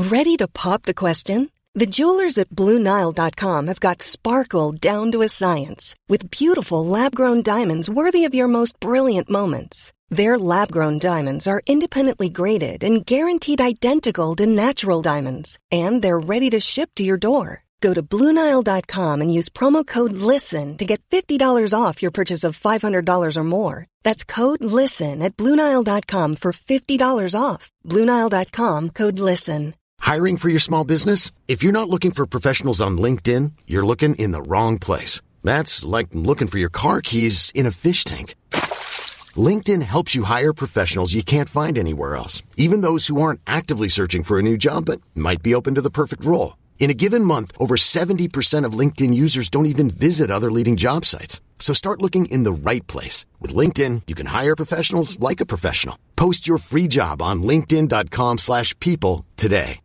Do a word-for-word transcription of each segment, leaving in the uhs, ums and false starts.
Ready to pop the question? The jewelers at Blue Nile dot com have got sparkle down to a science with beautiful lab-grown diamonds worthy of your most brilliant moments. Their lab-grown diamonds are independently graded and guaranteed identical to natural diamonds, and they're ready to ship to your door. Go to Blue Nile dot com and use promo code LISTEN to get fifty dollars off your purchase of five hundred dollars or more. That's code LISTEN at Blue Nile dot com for fifty dollars off. Blue Nile dot com, code LISTEN. Hiring for your small business? If you're not looking for professionals on LinkedIn, you're looking in the wrong place. That's like looking for your car keys in a fish tank. LinkedIn helps you hire professionals you can't find anywhere else, even those who aren't actively searching for a new job but might be open to the perfect role. In a given month, over seventy percent of LinkedIn users don't even visit other leading job sites. So start looking in the right place. With LinkedIn, you can hire professionals like a professional. Post your free job on linkedin dot com slash people today.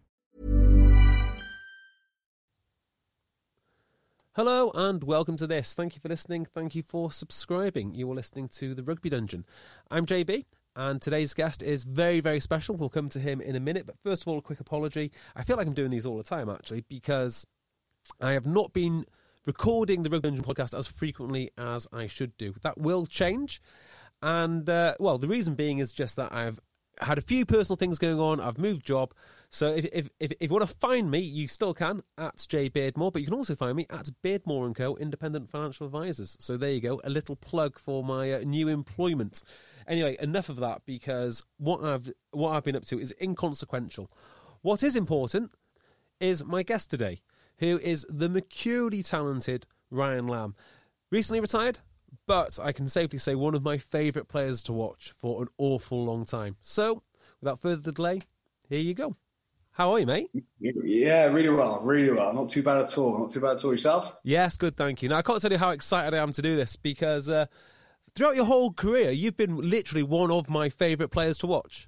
Hello and welcome to this. Thank you for listening. Thank you for subscribing. You are listening to The Rugby Dungeon. I'm J B, and today's guest is very, very special. We'll come to him in a minute. But first of all, a quick apology. I feel like I'm doing these all the time, actually, because I have not been recording the Rugby Dungeon podcast as frequently as I should do. That will change. And, uh, well, the reason being is just that I've had a few personal things going on. I've moved job. So if if if, if you want to find me, you still can at J Beardmore, but you can also find me at Beardmore and Co, Independent Financial Advisors. So there you go, a little plug for my uh, new employment. Anyway, enough of that, because what I've what I've been up to is inconsequential. What is important is my guest today, who is the mercurially talented Ryan Lamb. Recently retired, but I can safely say one of my favourite players to watch for an awful long time. So, without further delay, here you go. How are you, mate? Yeah, really well, really well. Not too bad at all. Not too bad at all. Yourself? Yes, good, thank you. Now, I can't tell you how excited I am to do this, because uh, throughout your whole career, you've been literally one of my favourite players to watch.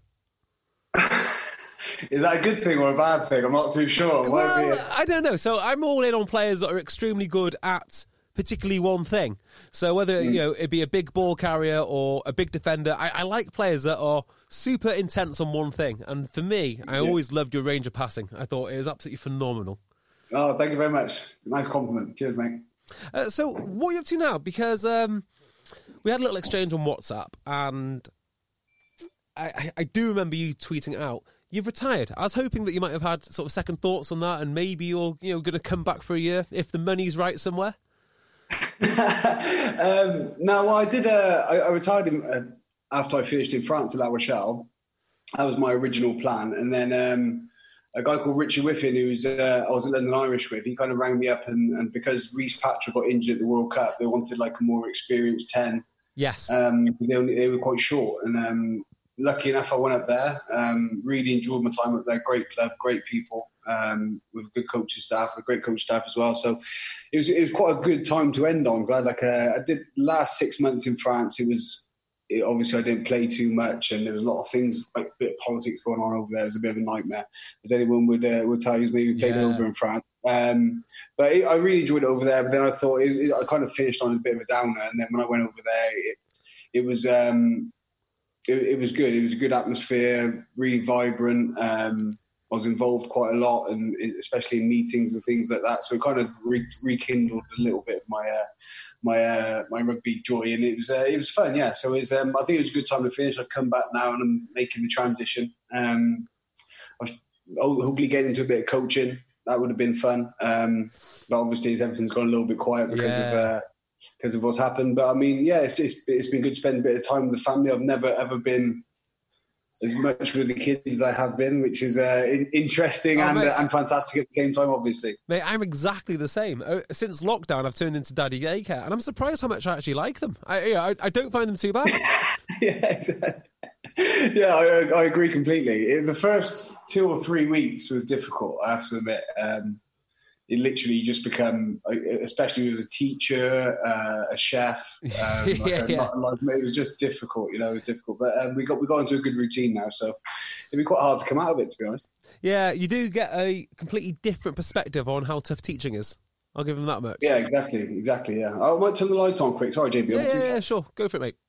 Is that a good thing or a bad thing? I'm not too sure. Well, I don't know. So I'm all in on players that are extremely good at particularly one thing. So whether mm. you know it be a big ball carrier or a big defender, I, I like players that are super intense on one thing. And for me, I yeah. always loved your range of passing. I thought it was absolutely phenomenal. Oh, thank you very much. Nice compliment. Cheers, mate. Uh, so what are you up to now? Because um, we had a little exchange on WhatsApp, and I, I, I do remember you tweeting out, you've retired. I was hoping that you might have had sort of second thoughts on that, and maybe you're you know going to come back for a year if the money's right somewhere. um, no, well, I did. Uh, I, I retired in, uh, after I finished in France at La Rochelle. That was my original plan, and then um, a guy called Richard Whiffin, who's uh, I was at London Irish with, he kind of rang me up, and, and because Rhys Patrick got injured at the World Cup, they wanted like a more experienced ten. Yes, um, they, only, they were quite short, and um, lucky enough, I went up there. Um, really enjoyed my time up there. Great club, great people. Um, with good coaching staff, a great coach staff as well. So it was it was quite a good time to end on. Because I had like a, I did last six months in France. It was it, obviously I didn't play too much, and there was a lot of things, like a bit of politics going on over there. It was a bit of a nightmare, as anyone would uh, would tell you, who's maybe played yeah. over in France. Um, but it, I really enjoyed it over there. But then I thought it, it, I kind of finished on a bit of a downer, and then when I went over there, it, it was um, it, it was good. It was a good atmosphere, really vibrant. Um, I was involved quite a lot, and especially in meetings and things like that. So it kind of re- rekindled a little bit of my uh, my uh, my rugby joy, and it was uh, it was fun. Yeah, so it was, um, I think it was a good time to finish. I've come back now, and I'm making the transition. Um, I was hopefully getting into a bit of coaching. That would have been fun. Um, but obviously, everything's gone a little bit quiet because yeah. of uh, because of what's happened. But I mean, yeah, it's, it's it's been good to spend a bit of time with the family. I've never ever been as much with the kids as I have been, which is uh, interesting oh, and mate, uh, and fantastic at the same time, obviously. Mate, I'm exactly the same. Since lockdown, I've turned into daddy daycare, and I'm surprised how much I actually like them. I, you know, I, I don't find them too bad. yeah, exactly. Yeah, I, I agree completely. The first two or three weeks was difficult, I have to admit. Um, it literally just become, especially as a teacher, uh, a chef. Um, like yeah, a, yeah. Like, it was just difficult, you know. It was difficult, but um, we got we got into a good routine now, so it'd be quite hard to come out of it, to be honest. Yeah, you do get a completely different perspective on how tough teaching is. I'll give them that much. Yeah, exactly, exactly. Yeah, I might turn the lights on quick. Sorry, J B. Yeah, yeah, yeah, sure. Go for it, mate.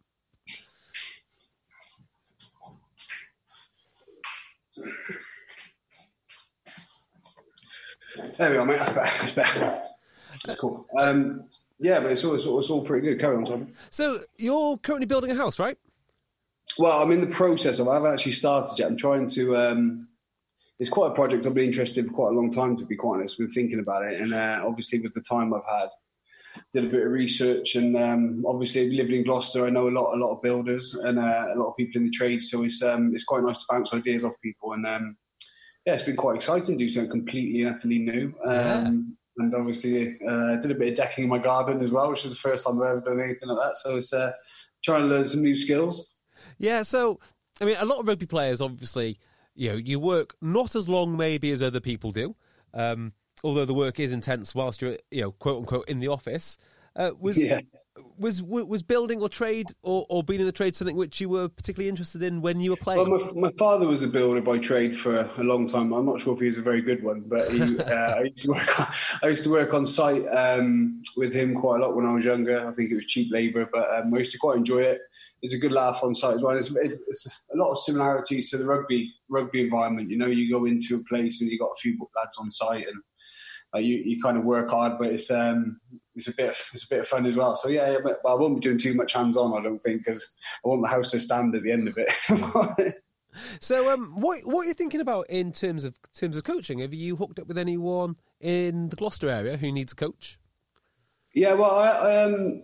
There we are, mate. That's better. That's better. That's cool. Um, yeah, but it's all, it's all it's all pretty good. Carry on, Tom. So you're currently building a house, right? Well, I'm in the process of. I haven't actually started yet. I'm trying to. Um, it's quite a project I've been interested in for quite a long time, to be quite honest. I've been thinking about it, and uh, obviously with the time I've had, did a bit of research, and um, obviously living in Gloucester, I know a lot, a lot of builders and uh, a lot of people in the trade. So it's um, it's quite nice to bounce ideas off people, and um, yeah, it's been quite exciting to do something completely and utterly new. Um, Yeah. And obviously, uh, did a bit of decking in my garden as well, which is the first time I've ever done anything like that. So it's uh, trying to learn some new skills. Yeah, so, I mean, a lot of rugby players, obviously, you know, you work not as long maybe as other people do, um, although the work is intense whilst you're, you know, quote unquote, in the office. Uh, was, Yeah. was was building or trade or, or being in the trade something which you were particularly interested in when you were playing? Well, my, my father was a builder by trade for a long time. I'm not sure if he was a very good one, but he, uh, I, used to work on, I used to work on site um, with him quite a lot when I was younger. I think it was cheap labour, but um, I used to quite enjoy it. It's a good laugh on site as well. It's, it's, it's a lot of similarities to the rugby rugby environment. You know, you go into a place and you've got a few lads on site and uh, you, you kind of work hard, but it's um, it's a bit of, it's a bit of fun as well. So yeah, but I won't be doing too much hands on. I don't think, because I want the house to stand at the end of it. So, um, what what are you thinking about in terms of terms of coaching? Have you hooked up with anyone in the Gloucester area who needs a coach? Yeah, well, I um,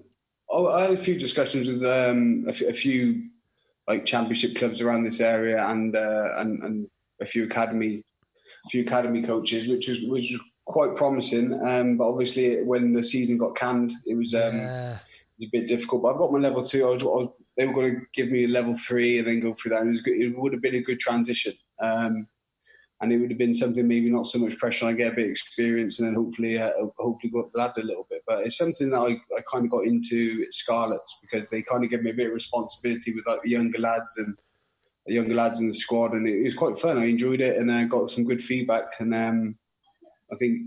I had a few discussions with um, a, f- a few like championship clubs around this area, and uh, and, and a few academy, a few academy coaches, which was which was quite promising. Um, but obviously, when the season got canned, it was um, Yeah. it was a bit difficult. But I've got my level two. I was, I was, they were going to give me a level three and then go through that. And it, was good, it would have been a good transition. Um, and it would have been something, maybe not so much pressure. I get a bit of experience and then hopefully, uh, hopefully go up the ladder a little bit. But it's something that I, I kind of got into at Scarlets, because they kind of gave me a bit of responsibility with like the younger lads and the younger lads in the squad, and it was quite fun. I enjoyed it, and I uh, got some good feedback. And um, I think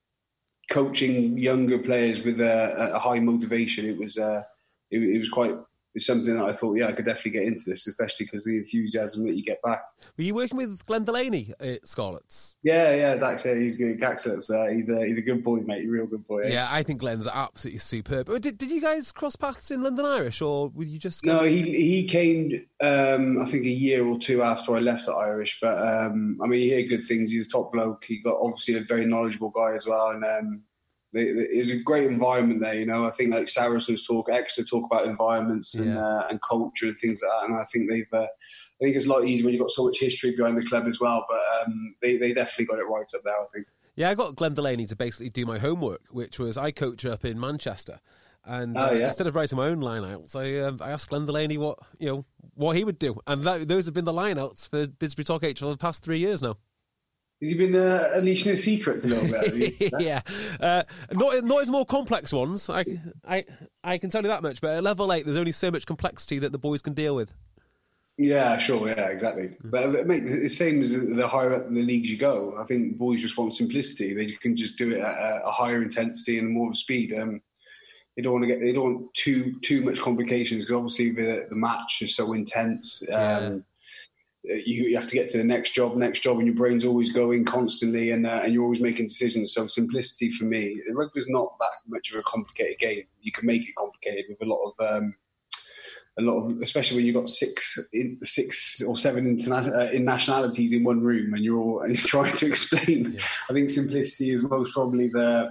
coaching younger players with a, a high motivation, it was uh, it, it was quite. It's something that I thought, yeah, I could definitely get into this, especially because of the enthusiasm that you get back. Were you working with Glenn Delaney at Scarlets? Yeah, yeah, Dax, yeah, he's good. Gaxlip's there. He's a, he's a good boy, mate. A real good boy. Eh? Yeah, I think Glenn's absolutely superb. Did, did you guys cross paths in London Irish, or were you just... No, he he came, um, I think, a year or two after I left at Irish. But, um, I mean, he heard good things. He's a top bloke. He got, obviously, a very knowledgeable guy as well. And um, they, they, it was a great environment there, you know. I think, like, Saracens talk, Exeter talk about environments and, Yeah. uh, and culture and things like that. And I think they've... Uh, I think it's a lot easier when you've got so much history behind the club as well. But um, they, they definitely got it right up there, I think. Yeah, I got Glenn Delaney to basically do my homework, which was I coach up in Manchester. And uh, Oh, yeah. instead of writing my own lineouts, I um, I asked Glenn Delaney what you know what he would do, and that, those have been the lineouts for Didsbury Talk H for the past three years now. Has he been uh, unleashing his secrets a little bit? Have you? yeah, uh, not not his more complex ones. I, I I can tell you that much. But at level eight, there's only so much complexity that the boys can deal with. Yeah, sure, yeah, exactly. But mate, it's the same as the higher up in the leagues you go. I think boys just want simplicity. They can just do it at a higher intensity and more of speed. Um, they don't want to get, they don't want too too much complications, because obviously the the match is so intense. Um, Yeah. you, you have to get to the next job, next job, and your brain's always going constantly, and uh, and you're always making decisions. So simplicity for me, rugby's not that much of a complicated game. You can make it complicated with a lot of. Um, A lot of, especially when you've got six, six or seven interna- uh, in nationalities in one room, and you're all and you're trying to explain. Yeah. I think simplicity is most probably the,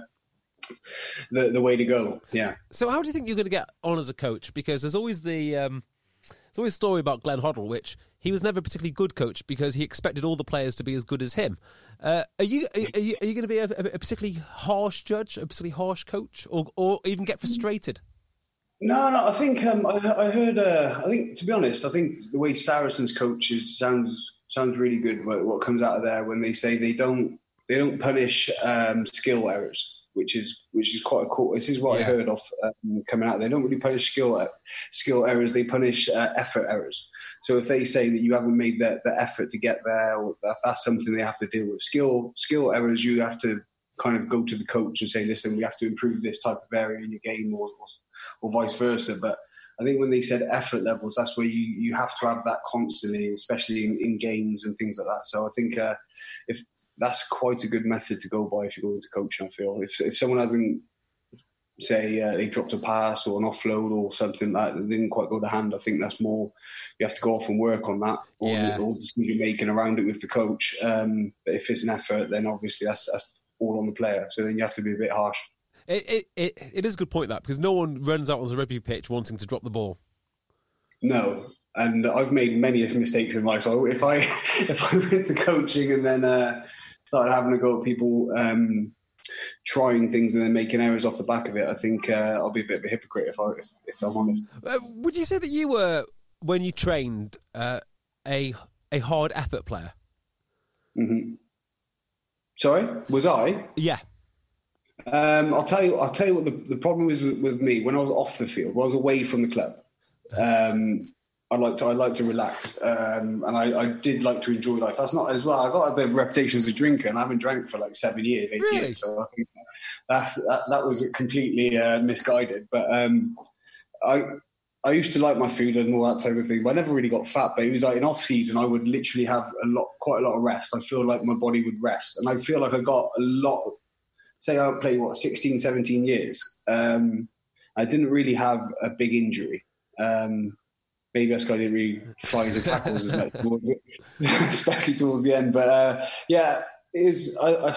the the way to go. Yeah. So how do you think you're going to get on as a coach? Because there's always the um, there's always a story about Glenn Hoddle, which he was never a particularly good coach because he expected all the players to be as good as him. Uh, are you are you, are you going to be a, a particularly harsh judge, a particularly harsh coach, or or even get frustrated? No, no. I think um, I, I heard. Uh, I think, to be honest, I think the way Saracens coaches sounds sounds really good. What, what comes out of there when they say they don't they don't punish um, skill errors, which is which is quite a cool. This is what Yeah. I heard of um, coming out. They don't really punish skill skill errors. They punish uh, effort errors. So if they say that you haven't made the, the effort to get there, or that, that's something they have to deal with. Skill skill errors, you have to kind of go to the coach and say, listen, we have to improve this type of area in your game, or, or or vice versa. But I think when they said effort levels, that's where you, you have to have that constantly, especially in, in games and things like that. So I think uh, if that's quite a good method to go by if you go into coaching. I feel if if someone hasn't, say uh, they dropped a pass or an offload or something like that, that didn't quite go to hand, I think that's more you have to go off and work on that, or yeah. all the decision making around it with the coach. Um, but if it's an effort, then obviously that's that's all on the player. So then you have to be a bit harsh. It it it, it is a good point, that, because no one runs out on the rugby pitch wanting to drop the ball. No. And I've made many mistakes in life. So if I if I went to coaching and then uh, started having to go at people um, trying things and then making errors off the back of it, I think uh, I'll be a bit of a hypocrite if, I, if, if I'm honest. Uh, would you say that you were, when you trained, uh, a a hard effort player? Mm-hmm. Sorry, was I? Yeah. Um, I'll tell you. I'll tell you what the, the problem is with, with me when I was off the field, when I was away from the club. Um, I like to I like to relax, um, and I, I did like to enjoy life. That's not as well. I got a bit of a reputation as a drinker, and I haven't drank for like seven years, eight really? years. So I think that's that, that was completely uh, misguided. But um, I I used to like my food and all that type of thing, but I never really got fat. But it was like in off season, I would literally have a lot, quite a lot of rest. I feel like my body would rest, and I feel like I got a lot. Say I played what sixteen, seventeen years. Um, I didn't really have a big injury. Um, Maybe that's because I didn't really fly into tackles as much, towards it, especially towards the end. But uh, yeah, it is. I, I,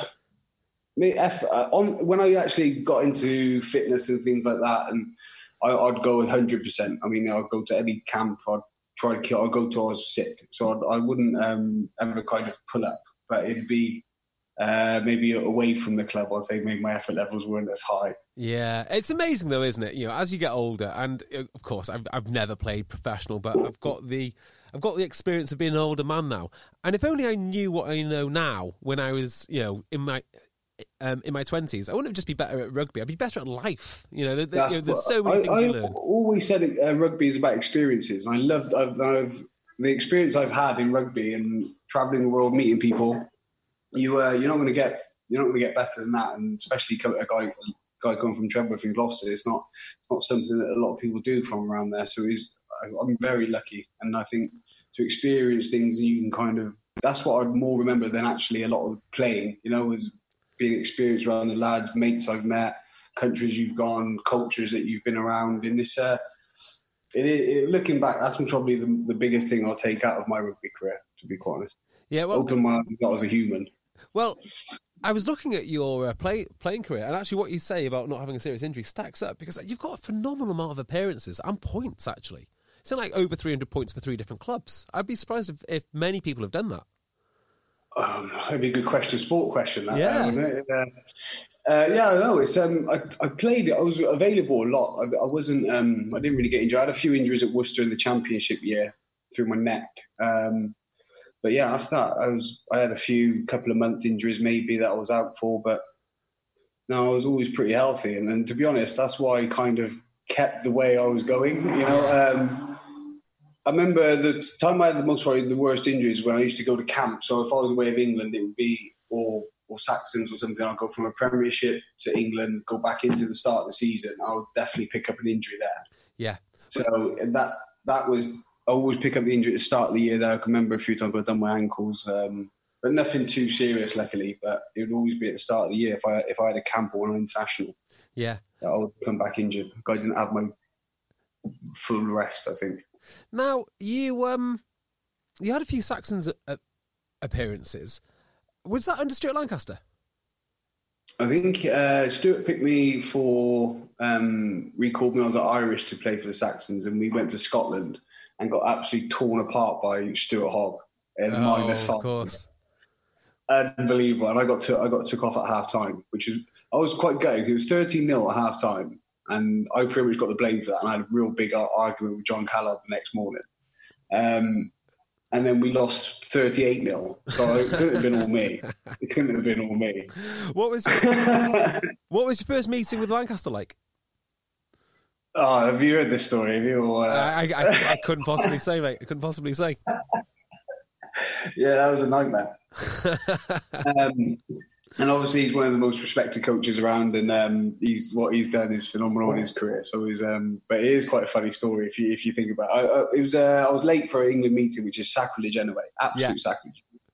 me, effort, uh, on when I actually got into fitness and things like that, and I, I'd go one hundred percent. I mean, I'd go to any camp. I'd try to kill. I'd go till I was sick, so I'd, I wouldn't um, ever kind of pull up. But it'd be uh, maybe away from the club. I'd say maybe my effort levels weren't as high. Yeah, it's amazing though, isn't it? You know, as you get older, and of course, I've I've never played professional, but I've got the I've got the experience of being an older man now. And if only I knew what I know now when I was, you know, in my um, in my twenties, I wouldn't just be better at rugby. I'd be better at life. You know, there, you know there's so many I, things I you learn. I've always said uh, rugby is about experiences. And I loved I've, I've the experience I've had in rugby and traveling the world, meeting people. You uh, you're not going to get you're not going to get better than that, and especially a guy. guy coming from Treborth in Gloucester, it's not it's not something that a lot of people do from around there. So it's, I'm very lucky, and I think to experience things you can kind of that's what I'd more remember than actually a lot of playing. You know, was being experienced around the lads, mates I've met, countries you've gone, cultures that you've been around. In this, uh, it, it, looking back, that's probably the, the biggest thing I'll take out of my rugby career. To be quite honest, yeah, well, open my eyes as a human. Well. I was looking at your uh, play, playing career, and actually what you say about not having a serious injury stacks up, because you've got a phenomenal amount of appearances and points, actually. It's like over three hundred points for three different clubs. I'd be surprised if, if many people have done that. Um, that'd be a good question, sport question. That, yeah. Uh, wouldn't it? Uh, uh, yeah, I know. It's, um, I, I played it. I was available a lot. I, I wasn't, um, I didn't really get injured. I had a few injuries at Worcester in the championship year through my neck. Um, But yeah, after that, I was I had a few couple of month injuries maybe that I was out for, but no, I was always pretty healthy. And, and to be honest, that's why I kind of kept the way I was going. You know, um, I remember the time I had the most probably the worst injuries when I used to go to camp. So if I was away of England, it would be or or Saxons or something. I'd go from a Premiership to England, go back into the start of the season. I would definitely pick up an injury there. Yeah. So that that was. I always pick up the injury at the start of the year. There, I can remember a few times I've done my ankles, um, but nothing too serious, luckily. But it would always be at the start of the year if I if I had a camp or an international. Yeah, I would come back injured. I didn't have my full rest, I think. Now you um you had a few Saxons uh, appearances. Was that under Stuart Lancaster? I think uh, Stuart picked me for um, recalled me. I was at Irish to play for the Saxons, and we went to Scotland. And got absolutely torn apart by Stuart Hogg in oh, minus five. Of course, unbelievable. And I got to, I got took off at half time, which is I was quite gutted. It was thirteen nil at half time, and I pretty much got the blame for that. And I had a real big argument with John Callard the next morning. Um, and then we lost thirty-eight nil. So it couldn't have been all me. It couldn't have been all me. What was what was your first meeting with Lancaster like? Oh, have you heard this story? Have you? Uh... I, I, I couldn't possibly say, mate. I couldn't possibly say. Yeah, that was a nightmare. um, and obviously, he's one of the most respected coaches around, and um, he's what he's done is phenomenal in his career. So, he's, um, but it is quite a funny story if you if you think about it. I, I, it was uh, I was late for an England meeting, which is sacrilege anyway, absolute yeah. sacrilege.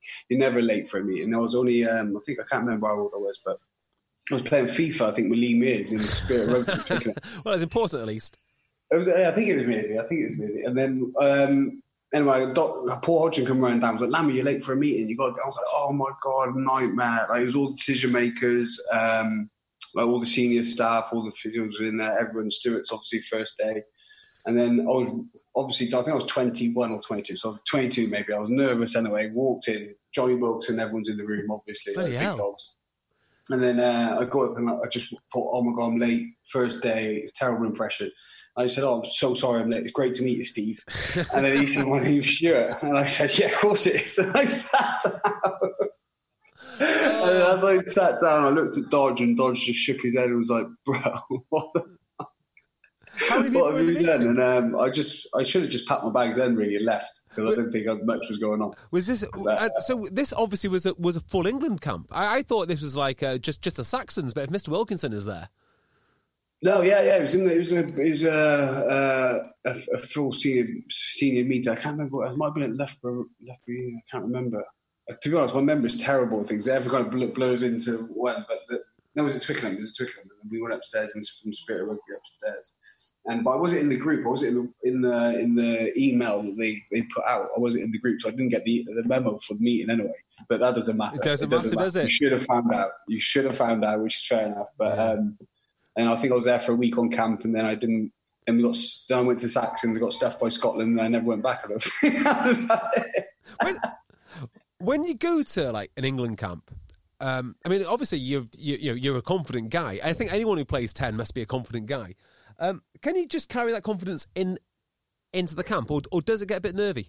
you're never late for a meeting. I was only, um, I think, I can't remember how old I was, but I was playing FIFA, I think, with Lee Mears in Spirit Rugby. Well, it's important at least. It was, I think it was Mearsy. I think it was Mearsy. And then, um, anyway, doc, Paul Hodgson come running down. I was like, Lammy, you're late for a meeting. You got to go. I was like, oh my God, nightmare. Like, it was all the decision makers, um, like all the senior staff, all the physios were in there, everyone, Stuart's obviously first day. And then I was obviously, I think I was twenty-one or twenty-two, so I was twenty-two maybe. I was nervous anyway. Walked in, Johnny Wilkson, everyone's in the room, obviously. Like, big dogs. And then uh, I got up and I just thought, oh my God, I'm late. First day, terrible impression. I said, oh, I'm so sorry I'm late. It's great to meet you, Steve. And then he said, my name's Stuart. And I said, yeah, of course it is. And I sat down. Oh. And then as I sat down, I looked at Dodge, and Dodge just shook his head and was like, bro, what the fuck? How have what have you done? And um, I just, I should have just packed my bags then, really, and left, because I didn't think much was going on. Was this but, uh, so? This obviously was a, was a full England camp. I, I thought this was like uh, just just the Saxons, but if Mister Wilkinson is there, no, yeah, yeah, it was in the, it was a, it was a, a, a full senior senior meet. I can't remember. What, it might have been at Loughborough. Loughborough I can't remember. Uh, to be honest, my memory's terrible with things. Every kind of blurs into one, but the, no, it was at Twickenham. It was at Twickenham, and we went upstairs and from Spirit Rugby upstairs. And but I wasn't in the group. I wasn't in the in the in the email that they, they put out. I wasn't in the group, so I didn't get the the memo for the meeting anyway. But that doesn't matter. It doesn't, it doesn't matter, matter, does it? You should have found out. You should have found out, which is fair enough. But yeah. um, and I think I was there for a week on camp, and then I didn't. Then we got. Then I went to Saxons, got stuffed by Scotland, and I never went back. I don't think. when, when you go to like an England camp. Um, I mean, obviously you're you, you're a confident guy. I think anyone who plays ten must be a confident guy. Um, can you just carry that confidence in into the camp, or, or does it get a bit nervy?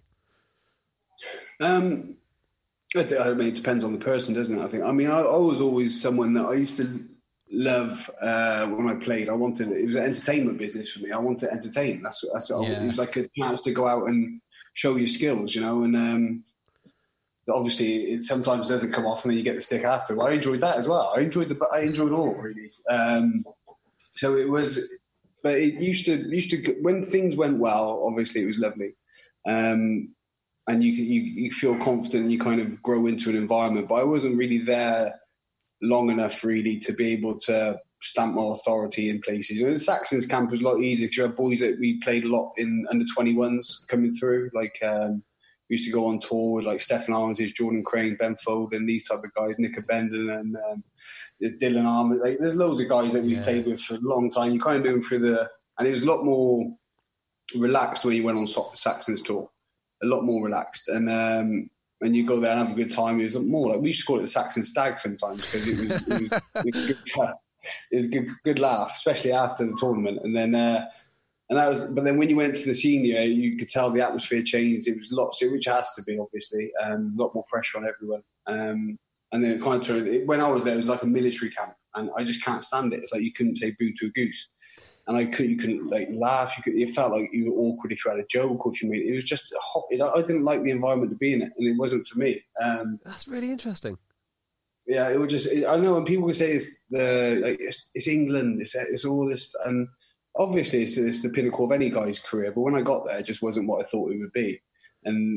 Um, I mean, it depends on the person, doesn't it? I think. I mean, I, I was always someone that I used to love uh, when I played. I wanted it was an entertainment business for me. I wanted to entertain. That's that's yeah. It was like a chance to go out and show your skills, you know. And um, obviously, it sometimes doesn't come off, and then you get the stick after. Well, I enjoyed that as well. I enjoyed the. I enjoyed all really. Um, so it was. But it used to used to when things went well. Obviously, it was lovely, um, and you you you feel confident. And you kind of grow into an environment. But I wasn't really there long enough, really, to be able to stamp my authority in places. You know, the Saxons camp was a lot easier because you had boys that we played a lot in under twenty-ones coming through. Like um, we used to go on tour with like Stefan Armitage, Jordan Crane, Ben Foden, these type of guys, Nick Bendon and. Um, Dylan Armour, like there's loads of guys that we yeah. played with for a long time. You kind of do them through the, and it was a lot more relaxed when you went on Saxon's tour, a lot more relaxed. And um, when you go there and have a good time, it was more like we used to call it the Saxon Stag sometimes because it was it was, it was, good, it was a good, good laugh, especially after the tournament. And then, uh, and that was, but then when you went to the senior, you could tell the atmosphere changed. It was lots, which has to be obviously, um, a lot more pressure on everyone. Um, And then it kind of turned, it, when I was there, it was like a military camp, and I just can't stand it. It's like you couldn't say boo to a goose, and I couldn't, you couldn't like laugh. You could, it felt like you were awkward if you had a joke or if you made it. It was just a hot. It, I didn't like the environment to be in it, and it wasn't for me. Um, That's really interesting. Yeah, it was just. It, I know when people say it's the like it's, it's England, it's it's all this, and obviously it's, it's the pinnacle of any guy's career. But when I got there, it just wasn't what I thought it would be, and.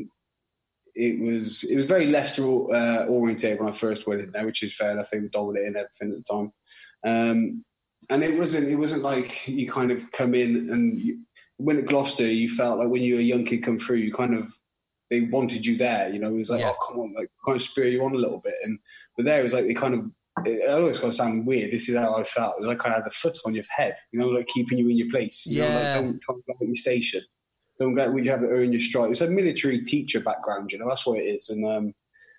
It was it was very Leicester uh, oriented when I first went in there, which is fair enough. They were dominating everything at the time, um, and it wasn't it wasn't like you kind of come in and you, when at Gloucester you felt like when you were a young kid come through, you kind of they wanted you there. You know, it was like yeah. oh come on, like kind of spur you on a little bit. And but there it was like they kind of it always got to sound weird. This is how I felt. It was like kind of had the foot on your head, you know, like keeping you in your place. You yeah. know, like don't try to go at your station. Don't get when you have to earn your stripes. It's a military teacher background, you know. That's what it is, and um,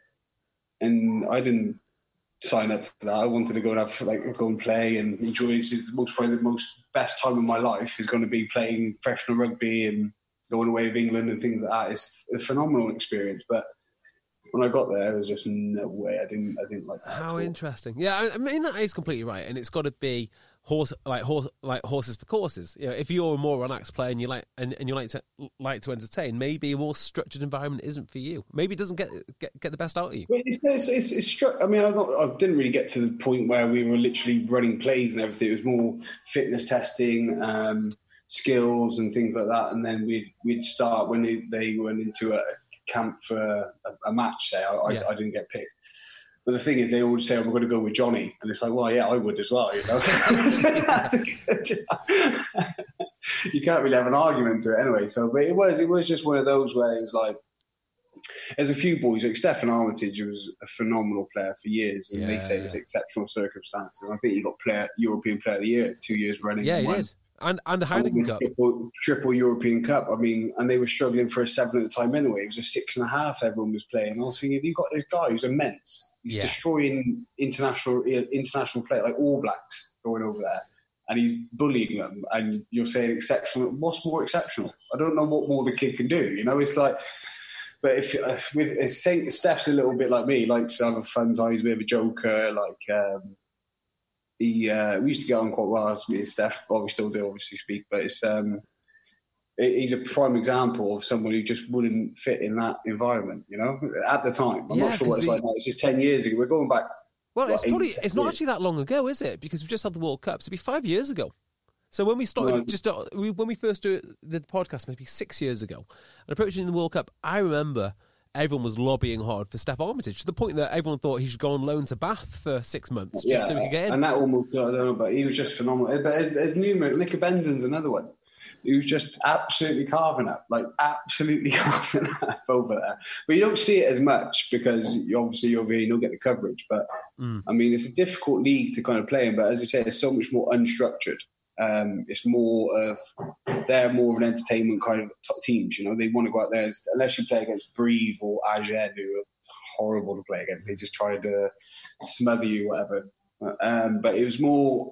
and I didn't sign up for that. I wanted to go and have like go and play and enjoy. It's most probably the most best time of my life is going to be playing professional rugby and going away with England and things like that. It's a phenomenal experience, but. When I got there, there was just no way. I didn't. I didn't like that. How interesting! Yeah, I mean that is completely right, and it's got to be horse like horse like horses for courses. You know, if you're a more relaxed player and you like and, and you like to like to entertain, maybe a more structured environment isn't for you. Maybe it doesn't get get, get the best out of you. Well, it's, it's, it's stru- I mean, I, not, I didn't really get to the point where we were literally running plays and everything. It was more fitness testing, um, skills, and things like that. And then we'd we'd start when they, they went into a camp for a, a match, say, I, yeah. I, I didn't get picked. But the thing is, they always say, oh, we're going to go with Johnny. And it's like, well, yeah, I would as well, you know. That's a good job. You can't really have an argument to it anyway. So, but it was, it was just one of those where it was like, there's a few boys, like Stefan Armitage, who was a phenomenal player for years, and yeah, they say yeah. it's exceptional circumstances. And I think he got player, European Player of the Year two years running. Yeah, he one. did. And, and the Heineken Cup. Triple, triple European Cup. I mean, and they were struggling for a seven at the time anyway. It was a six and a half everyone was playing. I was thinking, you've got this guy who's immense. He's yeah. destroying international international play, like All Blacks going over there. And he's bullying them. And you're saying exceptional. What's more exceptional? I don't know what more the kid can do. You know, it's like... But if uh, with Saint Steph's a little bit like me, likes to have a fun time. He's a bit of a joker. Like um, he, uh, we used to get on quite well as me and Steph. Well, we still do, obviously speak. But it's um, he's a prime example of someone who just wouldn't fit in that environment. You know, at the time, I'm yeah, not sure what it's he... like now. It's just ten years ago. We're going back. Well, what, it's probably it's not years. actually that long ago, is it? Because we've just had the World Cup. So it'd be five years ago. So when we started, no, just uh, we, when we first did the podcast, maybe six years ago, and approaching the World Cup, I remember everyone was lobbying hard for Steph Armitage to the point that everyone thought he should go on loan to Bath for six months just yeah, so we could get in. And that almost, I don't know, but he was just phenomenal. But there's, there's numerous. Nick Benden's another one. He was just absolutely carving up, like absolutely carving up over there. But you don't see it as much because you, obviously you're here, you don't get the coverage. But mm. I mean, it's a difficult league to kind of play in. But as I say, it's so much more unstructured. Um, it's more of, they're more of an entertainment kind of t- teams, you know. They want to go out there, unless you play against Breathe or Agen, who are horrible to play against. They just try to smother you, whatever. Um, but it was more,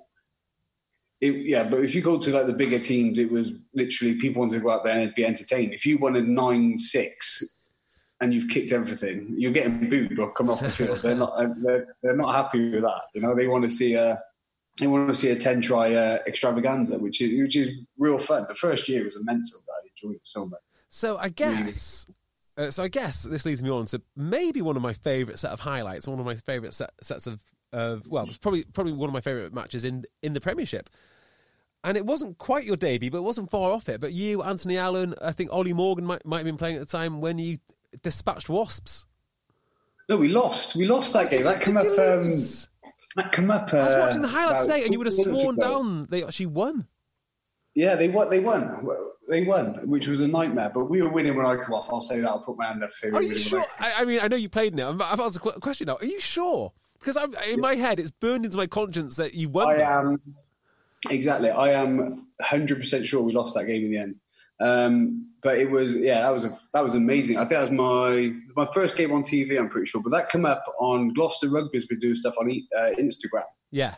it, yeah, but if you go to like the bigger teams, it was literally people wanted to go out there and be entertained. If you won a nine six and you've kicked everything, you're getting booed or come off the field. They're not, they're, they're not happy with that, you know. They want to see a, They want to see a ten-try uh, extravaganza, which is which is real fun. The first year was immense. I enjoyed it so much. So I guess, really. uh, so I guess this leads me on to maybe one of my favourite set of highlights, one of my favourite set, sets of, of well, it's probably probably one of my favourite matches in in the Premiership. And it wasn't quite your debut, but it wasn't far off it. But you, Anthony Allen, I think Ollie Morgan might might have been playing at the time when you dispatched Wasps. No, we lost. We lost that game. That came up. Um, that came up. Uh, I was watching the highlights today, and you would have sworn down they actually won. Yeah, they won. They won. They won, which was a nightmare. But we were winning when I come off. I'll say that. I'll put my hand up. Say Are you sure? I, I mean, I know you played now. I've asked a question now. Are you sure? Because I'm, in my head, it's burned into my conscience that you won. I am um, exactly. I am one hundred percent sure we lost that game in the end. Um, but it was, yeah, that was a, that was amazing. I think that was my my first game on T V. I'm pretty sure, but that came up on Gloucester Rugby's been doing stuff on uh, Instagram. Yeah,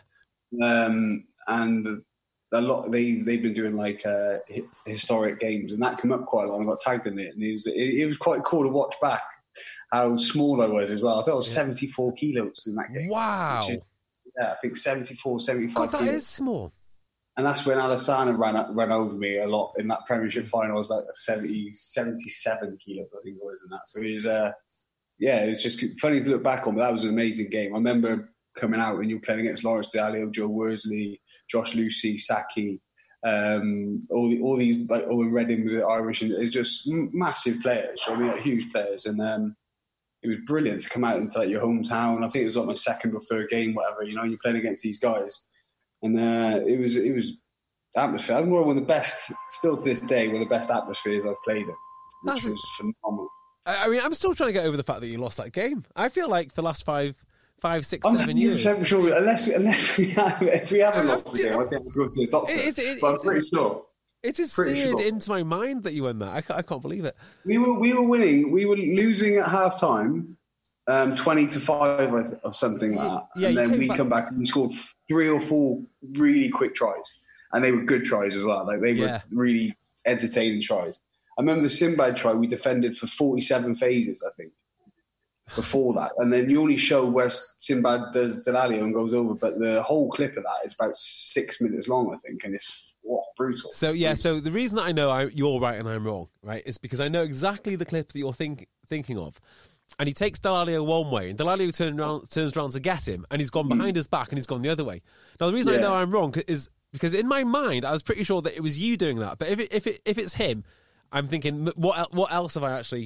um, and a lot they they've been doing like uh, historic games, and that came up quite a lot. I got tagged in it, and it was it, it was quite cool to watch back how small I was as well. I thought I was yeah. seventy-four kilos in that game. Wow. Is, yeah, I think seventy-four, seventy-five God, that kilos. is small. And that's when Alessandro ran ran over me a lot in that Premiership final. I was like seventy, seventy-seven kilos, I think it was, in that. So it was, uh, yeah, it was just funny to look back on, but that was an amazing game. I remember coming out and you were playing against Lawrence Dalio, Joe Worsley, Josh Lucy, Saki, um, all the, all these, like Owen Redding was Irish, and it's just massive players. I mean, like, huge players, and um, it was brilliant to come out into like your hometown. I think it was like my second or third game, whatever. You know, you're playing against these guys. And uh, it was it was atmosphere. I think one of the best, still to this day, one of the best atmospheres I've played in, which That's was phenomenal. I mean, I'm still trying to get over the fact that you lost that game. I feel like for the last five, five, six, I'm seven years. I'm sure, unless unless we have, if we haven't lost the game, I think we'll go to the doctor. It, it, it, but I'm pretty sure. It is seared sure. into my mind that you won that. I can't, I can't believe it. We were we were winning. We were losing at half time. Um, twenty to five or something like that. Yeah, and then we back. come back and we scored three or four really quick tries. And they were good tries as well. Like they were yeah. really entertaining tries. I remember the Sinbad try, we defended for forty-seven phases, I think, before that. And then you only show where Sinbad does Delalio and goes over, but the whole clip of that is about six minutes long, I think, and it's what, brutal. So, yeah, so the reason that I know I, you're right and I'm wrong, right, is because I know exactly the clip that you're think, thinking of. And he takes Delalio one way, and Delalio turn around, turns around to get him, and he's gone behind mm. his back, and he's gone the other way. Now, the reason yeah. I know I'm wrong is because in my mind, I was pretty sure that it was you doing that. But if it, if it, if it's him, I'm thinking, what what else have I actually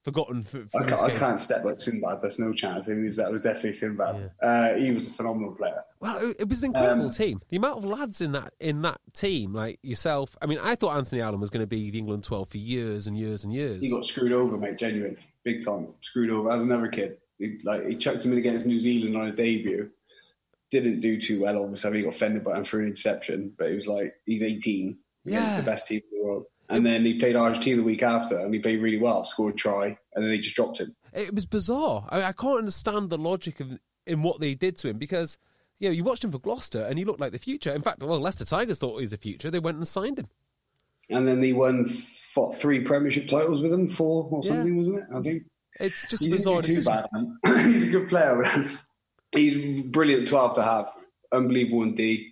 forgotten for, for I, this can't, game. I can't step like Sinbad. There's no chance. He was, that was definitely Sinbad. Yeah. Uh, he was a phenomenal player. Well, it, it was an incredible Um, team. The amount of lads in that in that team, like yourself. I mean, I thought Anthony Allen was going to be the England twelve for years and years and years. He got screwed over, mate. Genuine, big time. Screwed over. As another kid, he, like he chucked him in against New Zealand on his debut. Didn't do too well. Obviously, he got fended by him through an interception. But he was like, he's eighteen. Against Yeah. the best team in the world. And then he played Argentina the week after, and he played really well, scored a try, and then they just dropped him. It was bizarre. I, I can't understand the logic of in what they did to him because you know you watched him for Gloucester and he looked like the future. In fact, well, Leicester Tigers thought he was the future. They went and signed him. And then he won what, three Premiership titles with them, four or something, Yeah. wasn't it? I think It's just a he bizarre didn't do too decision. bad, man. He's a good player, man. He's brilliant twelve to have. Unbelievable in D.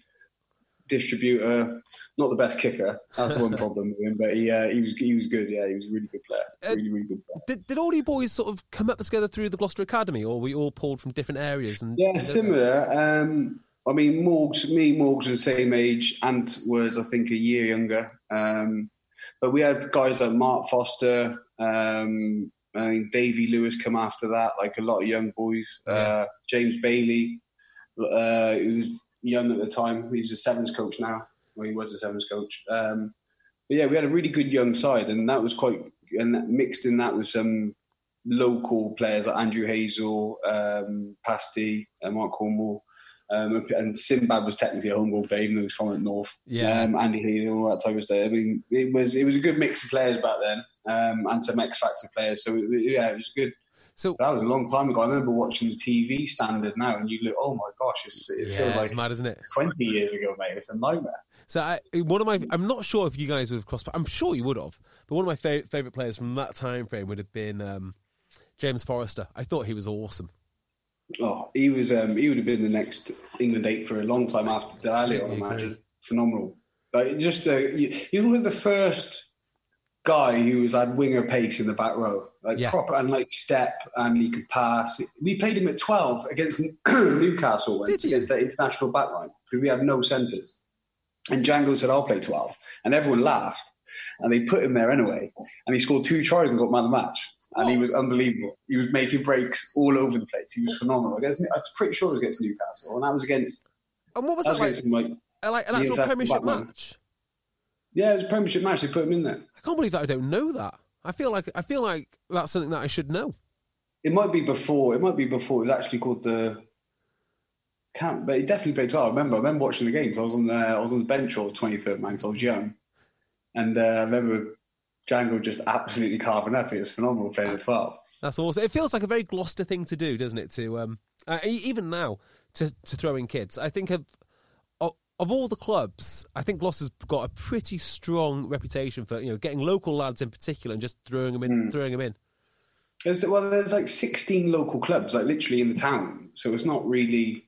Distributor, not the best kicker. That's the one problem with him. But he uh, he was he was good. Yeah, he was a really good player. Uh, Really, really good player. Did, did all you boys sort of come up together through the Gloucester Academy, or were we all pulled from different areas? And Yeah, similar. Um, I mean, Morgs, me, and Morgs were the same age. Ant was, I think, a year younger. Um, but we had guys like Mark Foster. Um, I think Davy Lewis come after that. Like a lot of young boys. Yeah. Uh, James Bailey, uh, who was young at the time. He's a sevens coach now. Well, he was a sevens coach. Um, but yeah, we had a really good young side, and that was quite. And that mixed in that with some local players like Andrew Hazel, um, Pasty, and Mark Cornwall. Um, and Sinbad was technically a homegrown player, even though he was from the north. Yeah. Um, Andy Hazel, all that type of stuff. I mean, it was it was a good mix of players back then, um, and some X Factor players. So it, yeah, it was good. So that was a long time ago. I remember watching the T V standard now, and you look, oh my gosh, it's, it Yeah, feels like it's mad, isn't it? twenty years ago, mate. It's a nightmare. So I, one of my, I'm not sure if you guys would have crossed. I'm sure you would have, but one of my fa- favourite players from that time frame would have been um, James Forrester. I thought he was awesome. Oh, he was. Um, he would have been the next England eight for a long time after Daly, I Yeah, imagine. great. Phenomenal. But just uh, you, you were the first guy who was had winger pace in the back row, like Yeah. proper and like step, and he could pass. We played him at twelve against Newcastle once, Did you? against the international backline because we had no centres. And Django said, "I'll play twelve," and everyone laughed, and they put him there anyway. And he scored two tries and got man of the match. And he was unbelievable. He was making breaks all over the place. He was phenomenal. Against, I was pretty sure it was against Newcastle, and that was against. And what was that it was like? against, like Uh, Like an the actual exact Premiership backline. match? Yeah, it was a Premiership match. They put him in there. I can't believe that I don't know that. I feel like I feel like that's something that I should know. It might be before. It might be before. It was actually called the. Can't, but he definitely played twelve. I remember. I remember watching the game. I was on the. I was on the bench or twenty-third man because I was young, and uh, I remember Django just absolutely carving up. It was phenomenal playing at twelve. That's awesome. It feels like a very Gloucester thing to do, doesn't it? To um, uh, e- even now to to throw in kids. I think of, of of all the clubs, I think Gloucester's got a pretty strong reputation for you know getting local lads in particular and just throwing them in, Mm. throwing them in. There's, well, there's like sixteen local clubs, like literally in the town. So it's not really.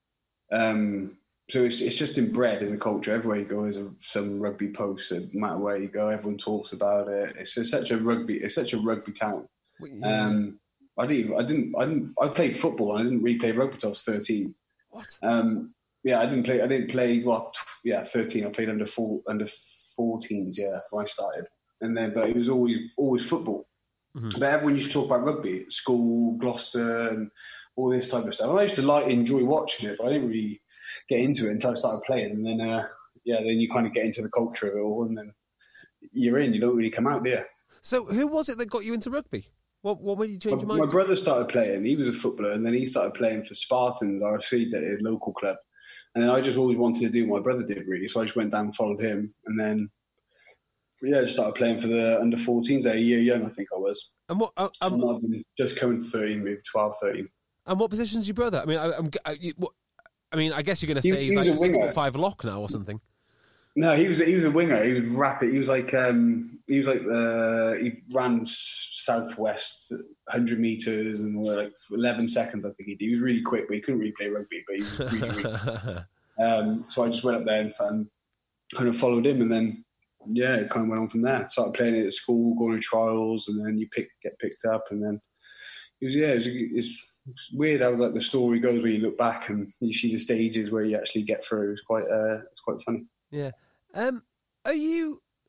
Um, so it's it's just inbred in the culture. Everywhere you go, there's a, some rugby posts. No matter where you go, everyone talks about it. It's just such a rugby. It's such a rugby town. Um, I didn't. I didn't. I didn't. I played football. And I didn't really play rugby till I was thirteen. What? Um, yeah, I didn't play. I didn't play. Well, t- yeah, thirteen. I played under four, under fourteens. Yeah, when I started, and then but it was always always football. Mm-hmm. But everyone used to talk about rugby at school, Gloucester, and all this type of stuff. And I used to like enjoy watching it, but I didn't really get into it until I started playing. And then, uh, yeah, then you kind of get into the culture of it all, and then you're in. You don't really come out, do you? So who was it that got you into rugby? What what made you change your My, mind? my brother started playing. He was a footballer, and then he started playing for Spartans R F C, the local club. And then I just always wanted to do what my brother did, really. So I just went down and followed him. And then, yeah, just started playing for the under fourteens there, a year young, I think I was. And what uh, So um, I've been just coming to thirteen, maybe twelve, thirteen. and what position's your brother? I mean, I, I'm I, you, what, I mean, I guess you're going to He- say he he's was like a six winger. foot five lock now or something. No, he was he was a winger. He was rapid. He was like um, he was like uh, he ran southwest hundred meters and like eleven seconds. I think he did. He was really quick, but he couldn't really play rugby. But he was really, really um, so I just went up there and, and kind of followed him, and then yeah, it kind of went on from there. Started playing it at school, going to trials, and then you pick get picked up, and then it was yeah, it was, it's, it's weird how like the story goes when you look back and you see the stages where you actually get through. It's quite uh, it's quite funny. Yeah. Um, are you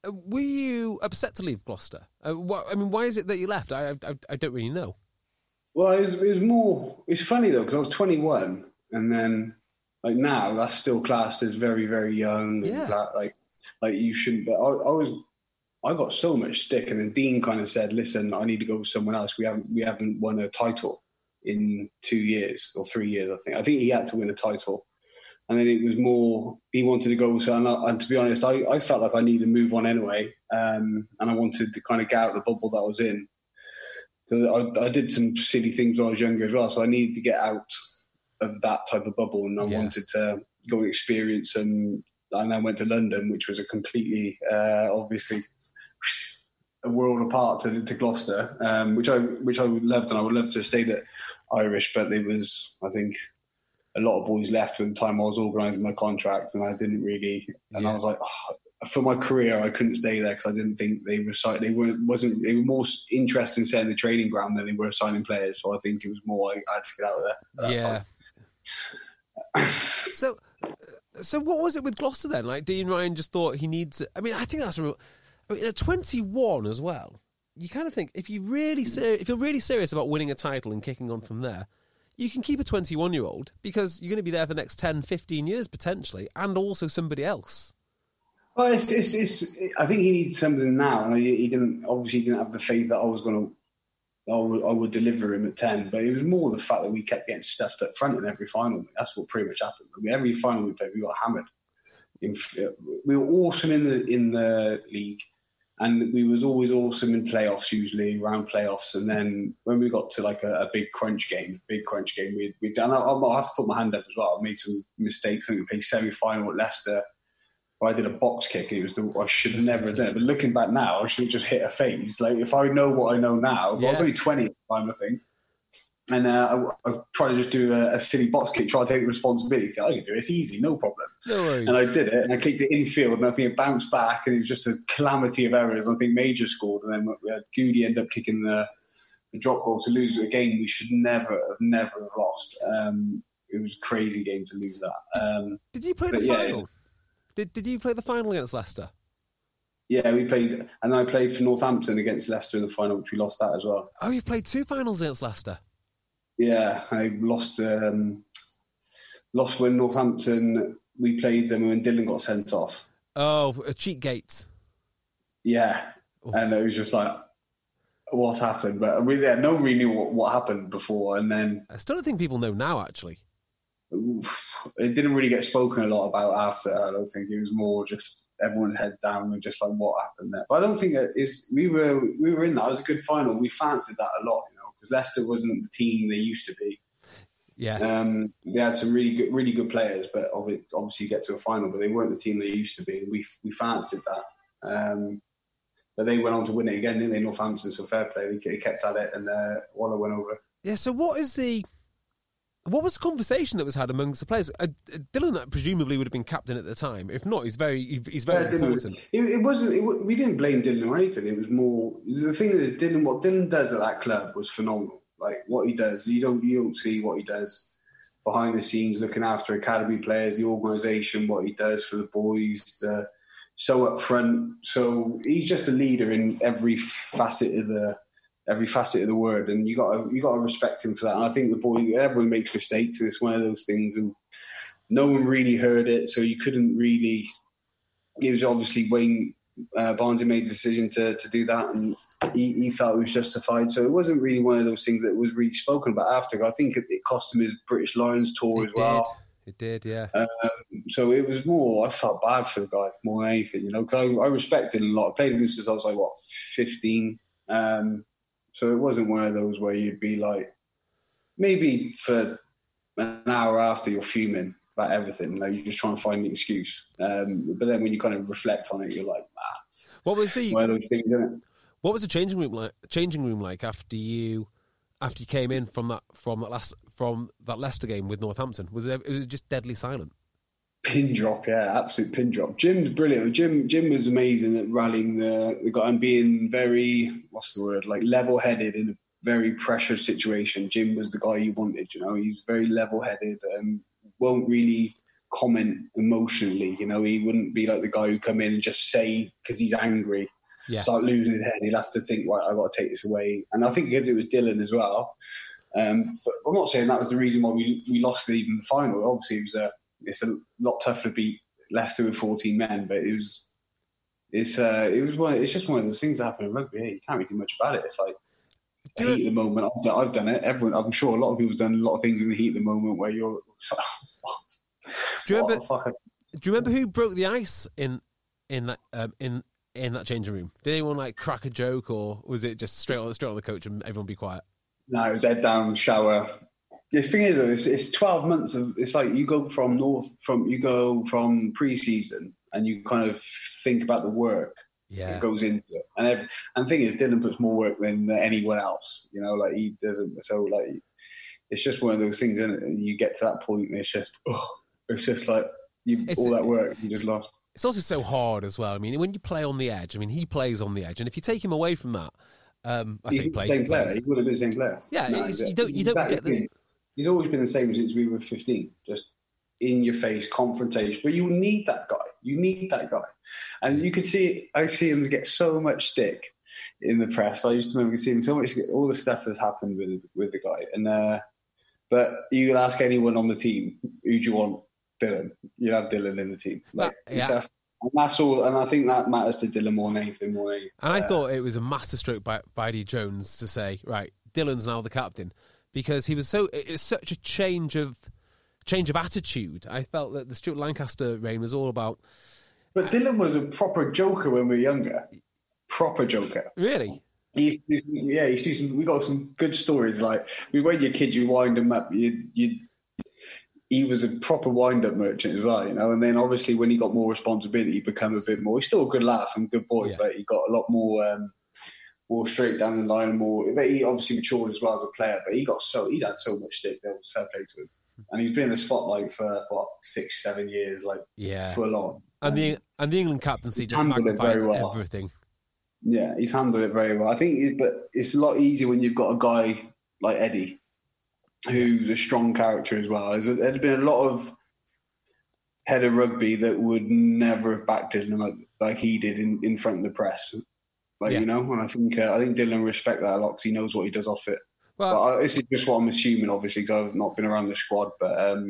uh, were you upset to leave Gloucester? Uh, what, I mean, why is it that you left? I I, I don't really know. Well, it was, it was more. It's funny though because I was twenty-one, and then like now that's still classed as very very young. Yeah. And that, like like you shouldn't. But I, I was. I got so much stick, and then Dean kind of said, "Listen, I need to go with someone else. We haven't we haven't won a title in two years or three years. I think. I think he had to win a title." And then it was more, he wanted to go. So, and, I, and to be honest, I, I felt like I needed to move on anyway. Um, and I wanted to kind of get out of the bubble that I was in. So I, I did some silly things when I was younger as well. So I needed to get out of that type of bubble. And I yeah. wanted to go and experience. And, and I went to London, which was a completely, uh, obviously, a world apart to, to Gloucester, um, which I which I loved. And I would love to have stayed at Irish. But it was, I think, a lot of boys left at the time I was organising my contract, and I didn't really. And yeah. I was like, oh, for my career, I couldn't stay there because I didn't think they were. They weren't. Wasn't. They were more interested in setting the training ground than they were signing players. So I think it was more. I, I had to get out of there. Yeah. so, so what was it with Gloucester then? Like Dean Ryan just thought he needs. I mean, I think that's. Real, I mean, at twenty-one as well. You kind of think if you really ser- if you're really serious about winning a title and kicking on from there, you can keep a twenty-one-year-old because you're going to be there for the next ten, fifteen years potentially, and also somebody else. Well, it's, it's, it's, I think he needs something now, and he didn't. Obviously, he didn't have the faith that I was going to, I would, I would deliver him at ten. But it was more the fact that we kept getting stuffed up front in every final. That's what pretty much happened. I mean, every final we played, we got hammered. We were awesome in the in the league. And we was always awesome in playoffs, usually around playoffs. And then when we got to like a, a big crunch game, big crunch game, we we done. I'll have to put my hand up as well. I made some mistakes. I think we played semi-final at Leicester, where I did a box kick, and it was the I should have never done it. But looking back now, I should have just hit a face. Like if I know what I know now, but yeah. I was only twenty at the time, I think. And uh, I, I tried to just do a, a silly box kick, try to take the responsibility. I can do it, it's easy, no problem. No worries. And I did it, and I kicked it infield, and I think it bounced back, and it was just a calamity of errors. I think Major scored, and then we had Goody end up kicking the, the drop goal to lose a game we should never have, never have lost. Um, it was a crazy game to lose that. Um, did you play the yeah, final? Did Did you play the final against Leicester? Yeah, we played, and I played for Northampton against Leicester in the final, which we lost that as well. Oh, you played two finals against Leicester? Yeah, I lost um, lost when Northampton, we played them when Dylan got sent off. Oh, a cheat gate. Yeah, Oof. And it was just like, what's happened? But we, yeah, no one really knew what, what happened before. And then I still don't think people know now, actually. It didn't really get spoken a lot about after, I don't think. It was more just everyone's head down and just like, what happened there? But I don't think it is. We were, we were in that. It was a good final. We fancied that a lot, you know, because Leicester wasn't the team they used to be. Yeah. Um, they had some really good, really good players, but obviously you get to a final, but they weren't the team they used to be. We we fancied that. Um, but they went on to win it again, didn't they? Northampton, so fair play. They kept at it, and uh, Waller went over. Yeah. So what is the what was the conversation that was had amongst the players? Uh, Dylan presumably would have been captain at the time. If not, he's very he's very yeah, important. It, it wasn't. It, we didn't blame Dylan or anything. It was more the thing is Dylan. What Dylan does at that club was phenomenal. Like what he does, you don't you don't see what he does behind the scenes, looking after academy players, the organisation, what he does for the boys, the so up front. So he's just a leader in every facet of the every facet of the word, and you got to, you got to respect him for that. And I think the boy, everyone makes mistakes, and it's one of those things, and no one really heard it, so you couldn't really. It was obviously Wayne. Uh, Barnsley made the decision to to do that, and he, he felt it was justified. So it wasn't really one of those things that was really spoken about after. I think it, it cost him his British Lions tour it as well. Did. It did, yeah. Um, so it was more. I felt bad for the guy more than anything, you know, because I, I respected him a lot. I played him since I was like what fifteen. Um, so it wasn't one of those where you'd be like, maybe for an hour after you're fuming about everything, you know, you just try and find an excuse. Um, but then when you kind of reflect on it, you're like, ah. What was the one of those things, isn't it? What was the changing room like? Changing room like after you, after you came in from that from that last from that Leicester game with Northampton? Was it, was it just deadly silent? Pin drop, yeah, absolute pin drop. Jim's brilliant. Jim Jim was amazing at rallying the the guy and being very what's the word like level headed in a very pressure situation. Jim was the guy you wanted, you know. He was very level headed and won't really comment emotionally. You know, he wouldn't be like the guy who come in and just say because he's angry, yeah. start losing his head. He'll have to think, right, I've got to take this away. And I think because it was Dylan as well. Um, but I'm not saying that was the reason why we we lost even the final. Obviously, it was a it's a lot tougher to beat Leicester with fourteen men, but it was it's uh, it was one. It's just one of those things that happen in rugby. You can't really do much about it. It's like the heat of the moment. I've done, I've done it. Everyone, I'm sure a lot of people have done a lot of things in the heat of the moment where you're. do you remember? Do you remember who broke the ice in in that um, in in that changing room? Did anyone like crack a joke, or was it just straight on straight on the coach and everyone be quiet? No, it was head down, shower. The thing is, though, it's, it's twelve months of. It's like you go from north, from you go from pre-season, and you kind of think about the work yeah. that goes into it. And every, and the thing is, Dylan puts more work than anyone else. You know, like he doesn't. So like, it's just one of those things, isn't it? And you get to that point, and it's just, oh, it's just like you it's, all that work you just lost. It's also so hard as well. I mean, when you play on the edge, I mean, he plays on the edge, and if you take him away from that. Um, I he's think the play, same player. plays. He would have been the same player. Yeah, no, you don't. You don't get this. He's always been the same since we were fifteen. Just in your face confrontation. But you need that guy. You need that guy. And you could see. I see him get so much stick in the press. I used to remember seeing so much all the stuff that's happened with with the guy. And uh, but you could ask anyone on the team, who do you want? Dylan. You have Dylan in the team. Like, yeah. That's, and that's all, and I think that matters to Dylan more than anything. More than anything. And I uh, thought it was a masterstroke by, by Eddie Jones to say, right, Dylan's now the captain, because he was so. It's such a change of change of attitude. I felt that the Stuart Lancaster reign was all about. But Dylan was a proper joker when we were younger. Proper joker. Really? He, yeah, he, some, we got some good stories. Like we when you're kids, you wind him up. You you. He was a proper wind-up merchant as well, you know. And then obviously when he got more responsibility, he became a bit more. He's still a good laugh and good boy, yeah. But he got a lot more, um, more straight down the line. More, but he obviously matured as well as a player. But he got so he had so much stick. There was fair play to him, and he's been in the spotlight for what six, seven years, like yeah, full on. And the and the England captaincy just magnifies well. everything. Yeah, he's handled it very well. I think, but it's a lot easier when you've got a guy like Eddie, who's a strong character as well. There's been a lot of head of rugby that would never have backed Dylan like, like he did in, in front of the press. Like, yeah. You know, and I think uh, I think Dylan respect that a lot because he knows what he does off it. Well, but I, this is just what I'm assuming, obviously, because I've not been around the squad. But um,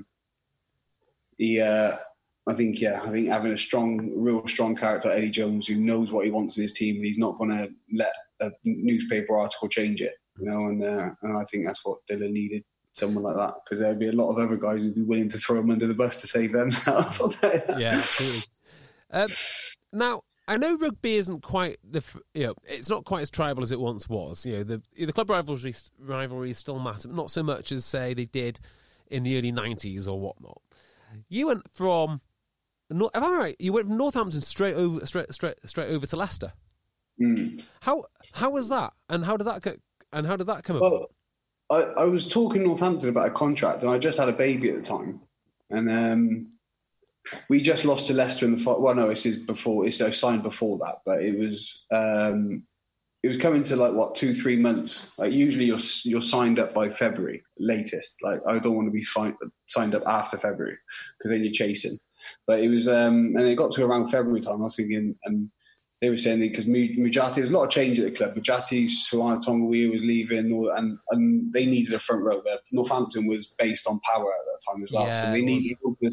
he, uh, I think, yeah, I think having a strong, real strong character like Eddie Jones who knows what he wants in his team and he's not going to let a newspaper article change it, you know, and uh, and I think that's what Dylan needed. Someone like that, because there'd be a lot of other guys who'd be willing to throw him under the bus to save themselves. Yeah, absolutely. Um, now, I know rugby isn't quite the, you know, it's not quite as tribal as it once was. You know, the the club rivalry rivalries still matter, but not so much as say they did in the early nineties or whatnot. You went from, am I right? You went from Northampton straight over, straight straight straight over to Leicester. Mm. How how was that? And how did that go, and how did that come well, about? I, I was talking to Northampton about a contract, and I just had a baby at the time, and um, we just lost to Leicester in the final. Well, no, this is before. It's I signed before that, but it was um, it was coming to like what two, three months. Like usually you're you're signed up by February latest. Like I don't want to be fi- signed up after February because then you're chasing. But it was, um, and it got to around February time. I was thinking, and they were saying because Mujati, there was a lot of change at the club. Mujati, Suana Tongawiya was leaving, and, and they needed a front row there. Northampton was based on power at that time as well, yeah, so they needed,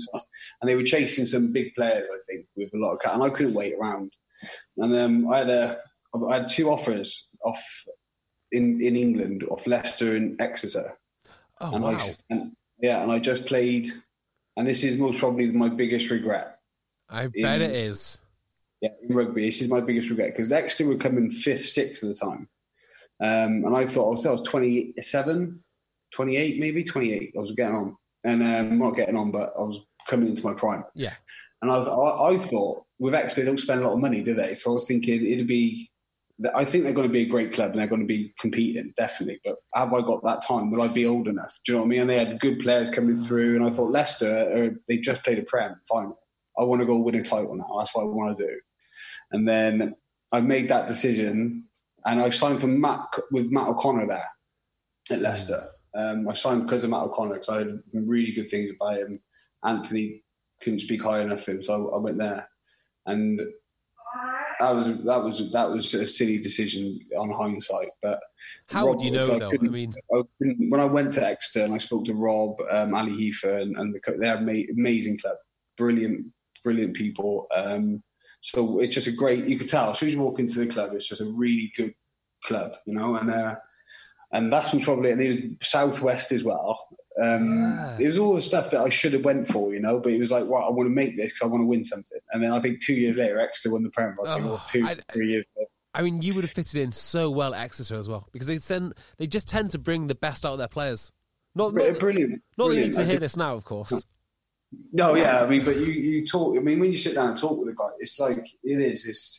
and they were chasing some big players, I think, with a lot of, and I couldn't wait around. And um, I had a, I had two offers off in, in England, off Leicester and Exeter. Oh and wow! I, and, yeah, and I just played, and this is most probably my biggest regret. I bet in, it is. Yeah, in rugby, this is my biggest regret because Exeter were coming fifth, sixth at the time. Um, and I thought, I was, I was twenty-seven, twenty-eight maybe, twenty-eight. I was getting on. And um, not getting on, but I was coming into my prime. Yeah. And I, was, I, I thought, with Exeter, they don't spend a lot of money, do they? So I was thinking it'd be, I think they're going to be a great club and they're going to be competing, definitely. But have I got that time? Will I be old enough? Do you know what I mean? And they had good players coming through. And I thought, Leicester, they just played a Prem final. I want to go win a title now. That's what I want to do. And then I made that decision, and I signed for Matt with Matt O'Connor there at Leicester. Um, I signed because of Matt O'Connor because I had really good things about him. Anthony couldn't speak high enough for him, so I, I went there, and that was that was that was a silly decision on hindsight. But how Rob, do you know I though? I mean, I when I went to Exeter and I spoke to Rob, um, Ali Heifer, and, and the, they're an amazing club, brilliant, brilliant people. Um, so it's just a great. You could tell as soon as you walk into the club, it's just a really good club, you know, and uh, and that's when probably and it was Southwest as well. Um, yeah. It was all the stuff that I should have went for, you know, but it was like, well, I want to make this because I want to win something. And then I think two years later, Exeter won the Premier. I think, oh, or two, I, three years later. I mean, you would have fitted in so well at Exeter as well, because they send, they just tend to bring the best out of their players. Not, not brilliant. Not brilliant. that you need to I hear think, this now, of course. No, yeah, I mean, but you, you talk, I mean, when you sit down and talk with a guy, it's like, it is, it's,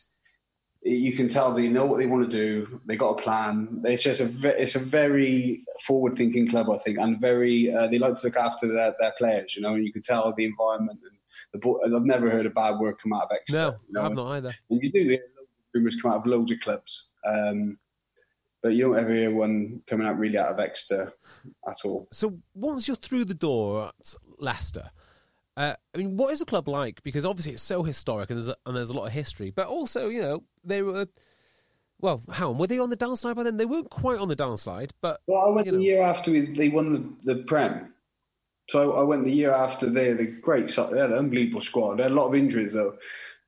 you can tell they know what they want to do. They got a plan. It's just a ve- it's a very forward-thinking club, I think, and very uh, they like to look after their, their players. You know, and you can tell the environment and the. Bo- I've never heard a bad word come out of Exeter. No, you know? I've not either. And you do hear rumours come out of loads of clubs, um, but you don't ever hear one coming out really out of Exeter at all. So once you're through the door at Leicester. Uh, I mean, what is the club like? Because obviously it's so historic and there's a, and there's a lot of history. But also, you know, they were, well, how were they on the downside by then? They weren't quite on the downside, but... Well, I went you the know. year after we, they won the, the Prem. So I went the year after they had a great, they had an unbelievable squad. They had a lot of injuries, though.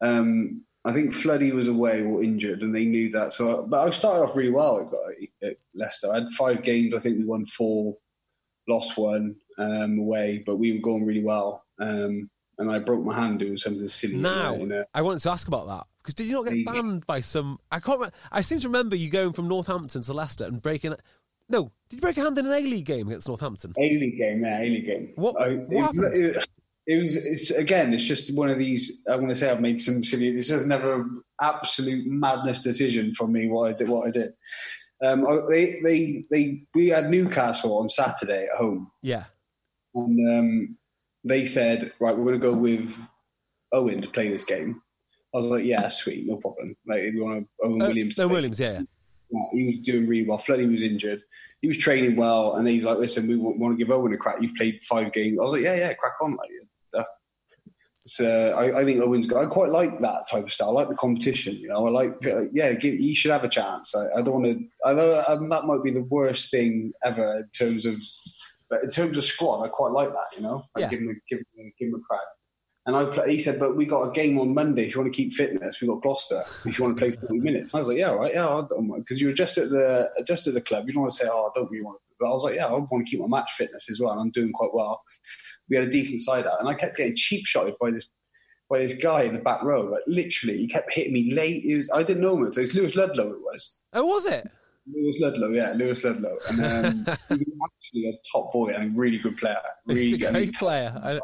Um, I think Floody was away or injured, and they knew that. So, But I started off really well at, at Leicester. I had five games. I think we won four, lost one um, away, but we were going really well. Um, and I broke my hand doing something silly. Now, you know. I wanted to ask about that, because did you not get banned by some... I can't remember, I seem to remember you going from Northampton to Leicester and breaking... No, did you break a hand in an A-League game against Northampton? A-League game, yeah, A-League game. What, I, what it, happened? It, it was, it's, again, it's just one of these, I want to say I've made some silly... This is never an absolute madness decision from me, what I did. What I did. Um, I, they, they, they, we had Newcastle on Saturday at home. Yeah. And... Um, they said, right, we're going to go with Owen to play this game. I was like, yeah, sweet, no problem. Like, we want to Owen uh, Williams. No, Williams, yeah, yeah. yeah. He was doing really well. Floody was injured. He was training well, and he was like, listen, we want to give Owen a crack. You've played five games. I was like, yeah, yeah, crack on. Like, that's, it's, uh, I, I think Owen's good. I quite like that type of style. I like the competition, you know. I like, like yeah, give, he should have a chance. I, I don't want to, I know um, that might be the worst thing ever in terms of, but in terms of squad, I quite like that, you know. I yeah. give him a, give him, give him a crack. And I play, he said, but we got a game on Monday. If you want to keep fitness, we got Gloucester. If you want to play forty minutes, and I was like, yeah, all right, yeah, I don't mind, because you were just at the just at the club. You don't want to say, oh, I don't really want to. But I was like, yeah, I want to keep my match fitness as well, and I'm doing quite well. We had a decent side out, and I kept getting cheap shotted by this by this guy in the back row. Like literally, he kept hitting me late. It was, I didn't know him. So it was Lewis Ludlow. It was. Oh, was it? Lewis Ludlow, yeah, Lewis Ludlow, and um, he was actually a top boy and a really good player. Really He's a good. great player. I...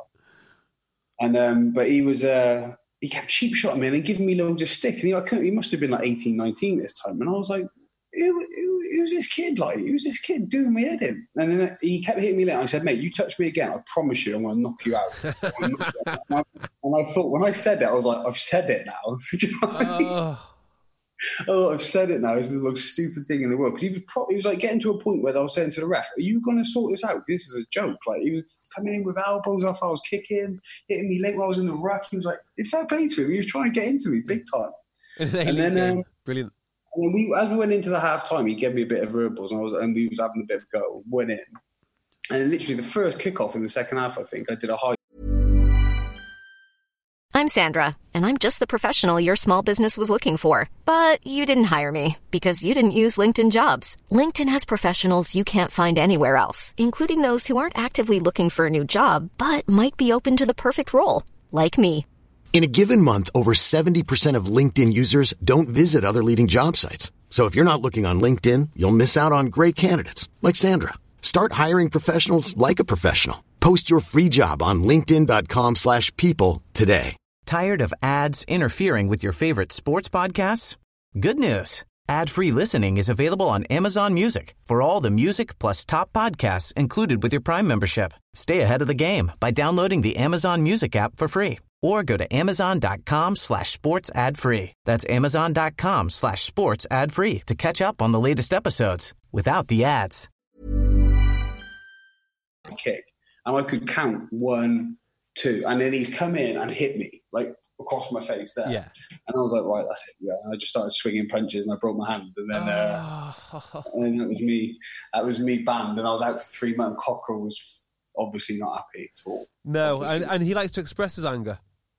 And um, but he was uh, he kept cheap shotting me and giving me loads of stick. And he, I couldn't, he must have been like eighteen, nineteen this time. And I was like, who, who, who's this kid? Like, who's this kid doing my head in? And then he kept hitting me late. I said, mate, you touch me again, I promise you, I'm going to knock you out. and, I, and I thought, when I said it, I was like, I've said it now. Do you know what I mean? Oh. Oh, I've said it now. It's the most stupid thing in the world. Because he was pro- he was like getting to a point where I was saying to the ref, "Are you going to sort this out? This is a joke." Like he was coming in with elbows off. I was kicking, hitting me late while I was in the ruck. He was like, "It's fair play to him. He was trying to get into me big time." and then, um, brilliant. And then we, as we went into the half time, he gave me a bit of verbals, and I was, and we was having a bit of a go. Went in, and then literally the first kickoff in the second half, I think I did a high. I'm Sandra, and I'm just the professional your small business was looking for. But you didn't hire me because you didn't use LinkedIn Jobs. LinkedIn has professionals you can't find anywhere else, including those who aren't actively looking for a new job, but might be open to the perfect role, like me. In a given month, over seventy percent of LinkedIn users don't visit other leading job sites. So if you're not looking on LinkedIn, you'll miss out on great candidates like Sandra. Start hiring professionals like a professional. Post your free job on linkedin.com slash people today. Tired of ads interfering with your favorite sports podcasts? Good news. Ad-free listening is available on Amazon Music for all the music plus top podcasts included with your Prime membership. Stay ahead of the game by downloading the Amazon Music app for free or go to amazon.com slash sports ad free. That's amazon.com slash sports ad free to catch up on the latest episodes without the ads. Kick. And I could count one, two. And then he's come in and hit me, like, across my face there. Yeah. And I was like, right, that's it. Yeah. And I just started swinging punches and I broke my hand. And then, uh, oh. and then that was me. That was me banned. And I was out for three months. Cockerell was obviously not happy at all. No, and, and he likes to express his anger.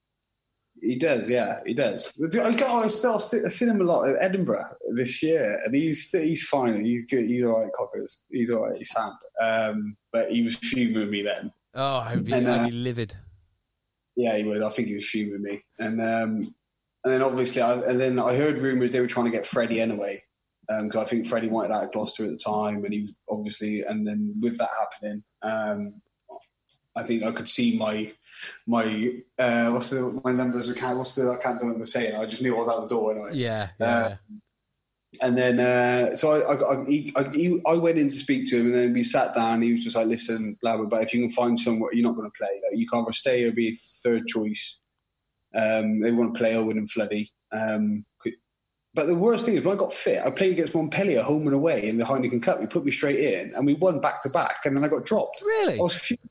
He does, yeah, he does. I got I still I've seen him a lot at Edinburgh this year, and he's he's fine. He's good. He's all right, Cockers. He's all right. He's sound. Um, but he was fuming with me then. Oh, I'd be, and, uh, I'd be livid. Yeah, he would. I think he was fuming with me, and um, and then obviously, I, and then I heard rumours they were trying to get Freddie anyway, because um, I think Freddie wanted out of Gloucester at the time, and he was obviously, and then with that happening, um, I think I could see my. My uh, what's the my numbers? I can't. What's the I can't do what they're saying. I just knew I was out the door anyway. Yeah, yeah. Uh, and then uh, so I I, I, he, I he, I went in to speak to him, and then we sat down. He was just like, "Listen, blah blah blah. If you can find somewhere, you're not going to play. Like, you can either stay or be third choice. Um, they want to play Owen and Floody. Um, but the worst thing is, when I got fit, I played against Montpellier home and away in the Heineken Cup. He put me straight in, and we won back to back. And then I got dropped. Really? I was fuming.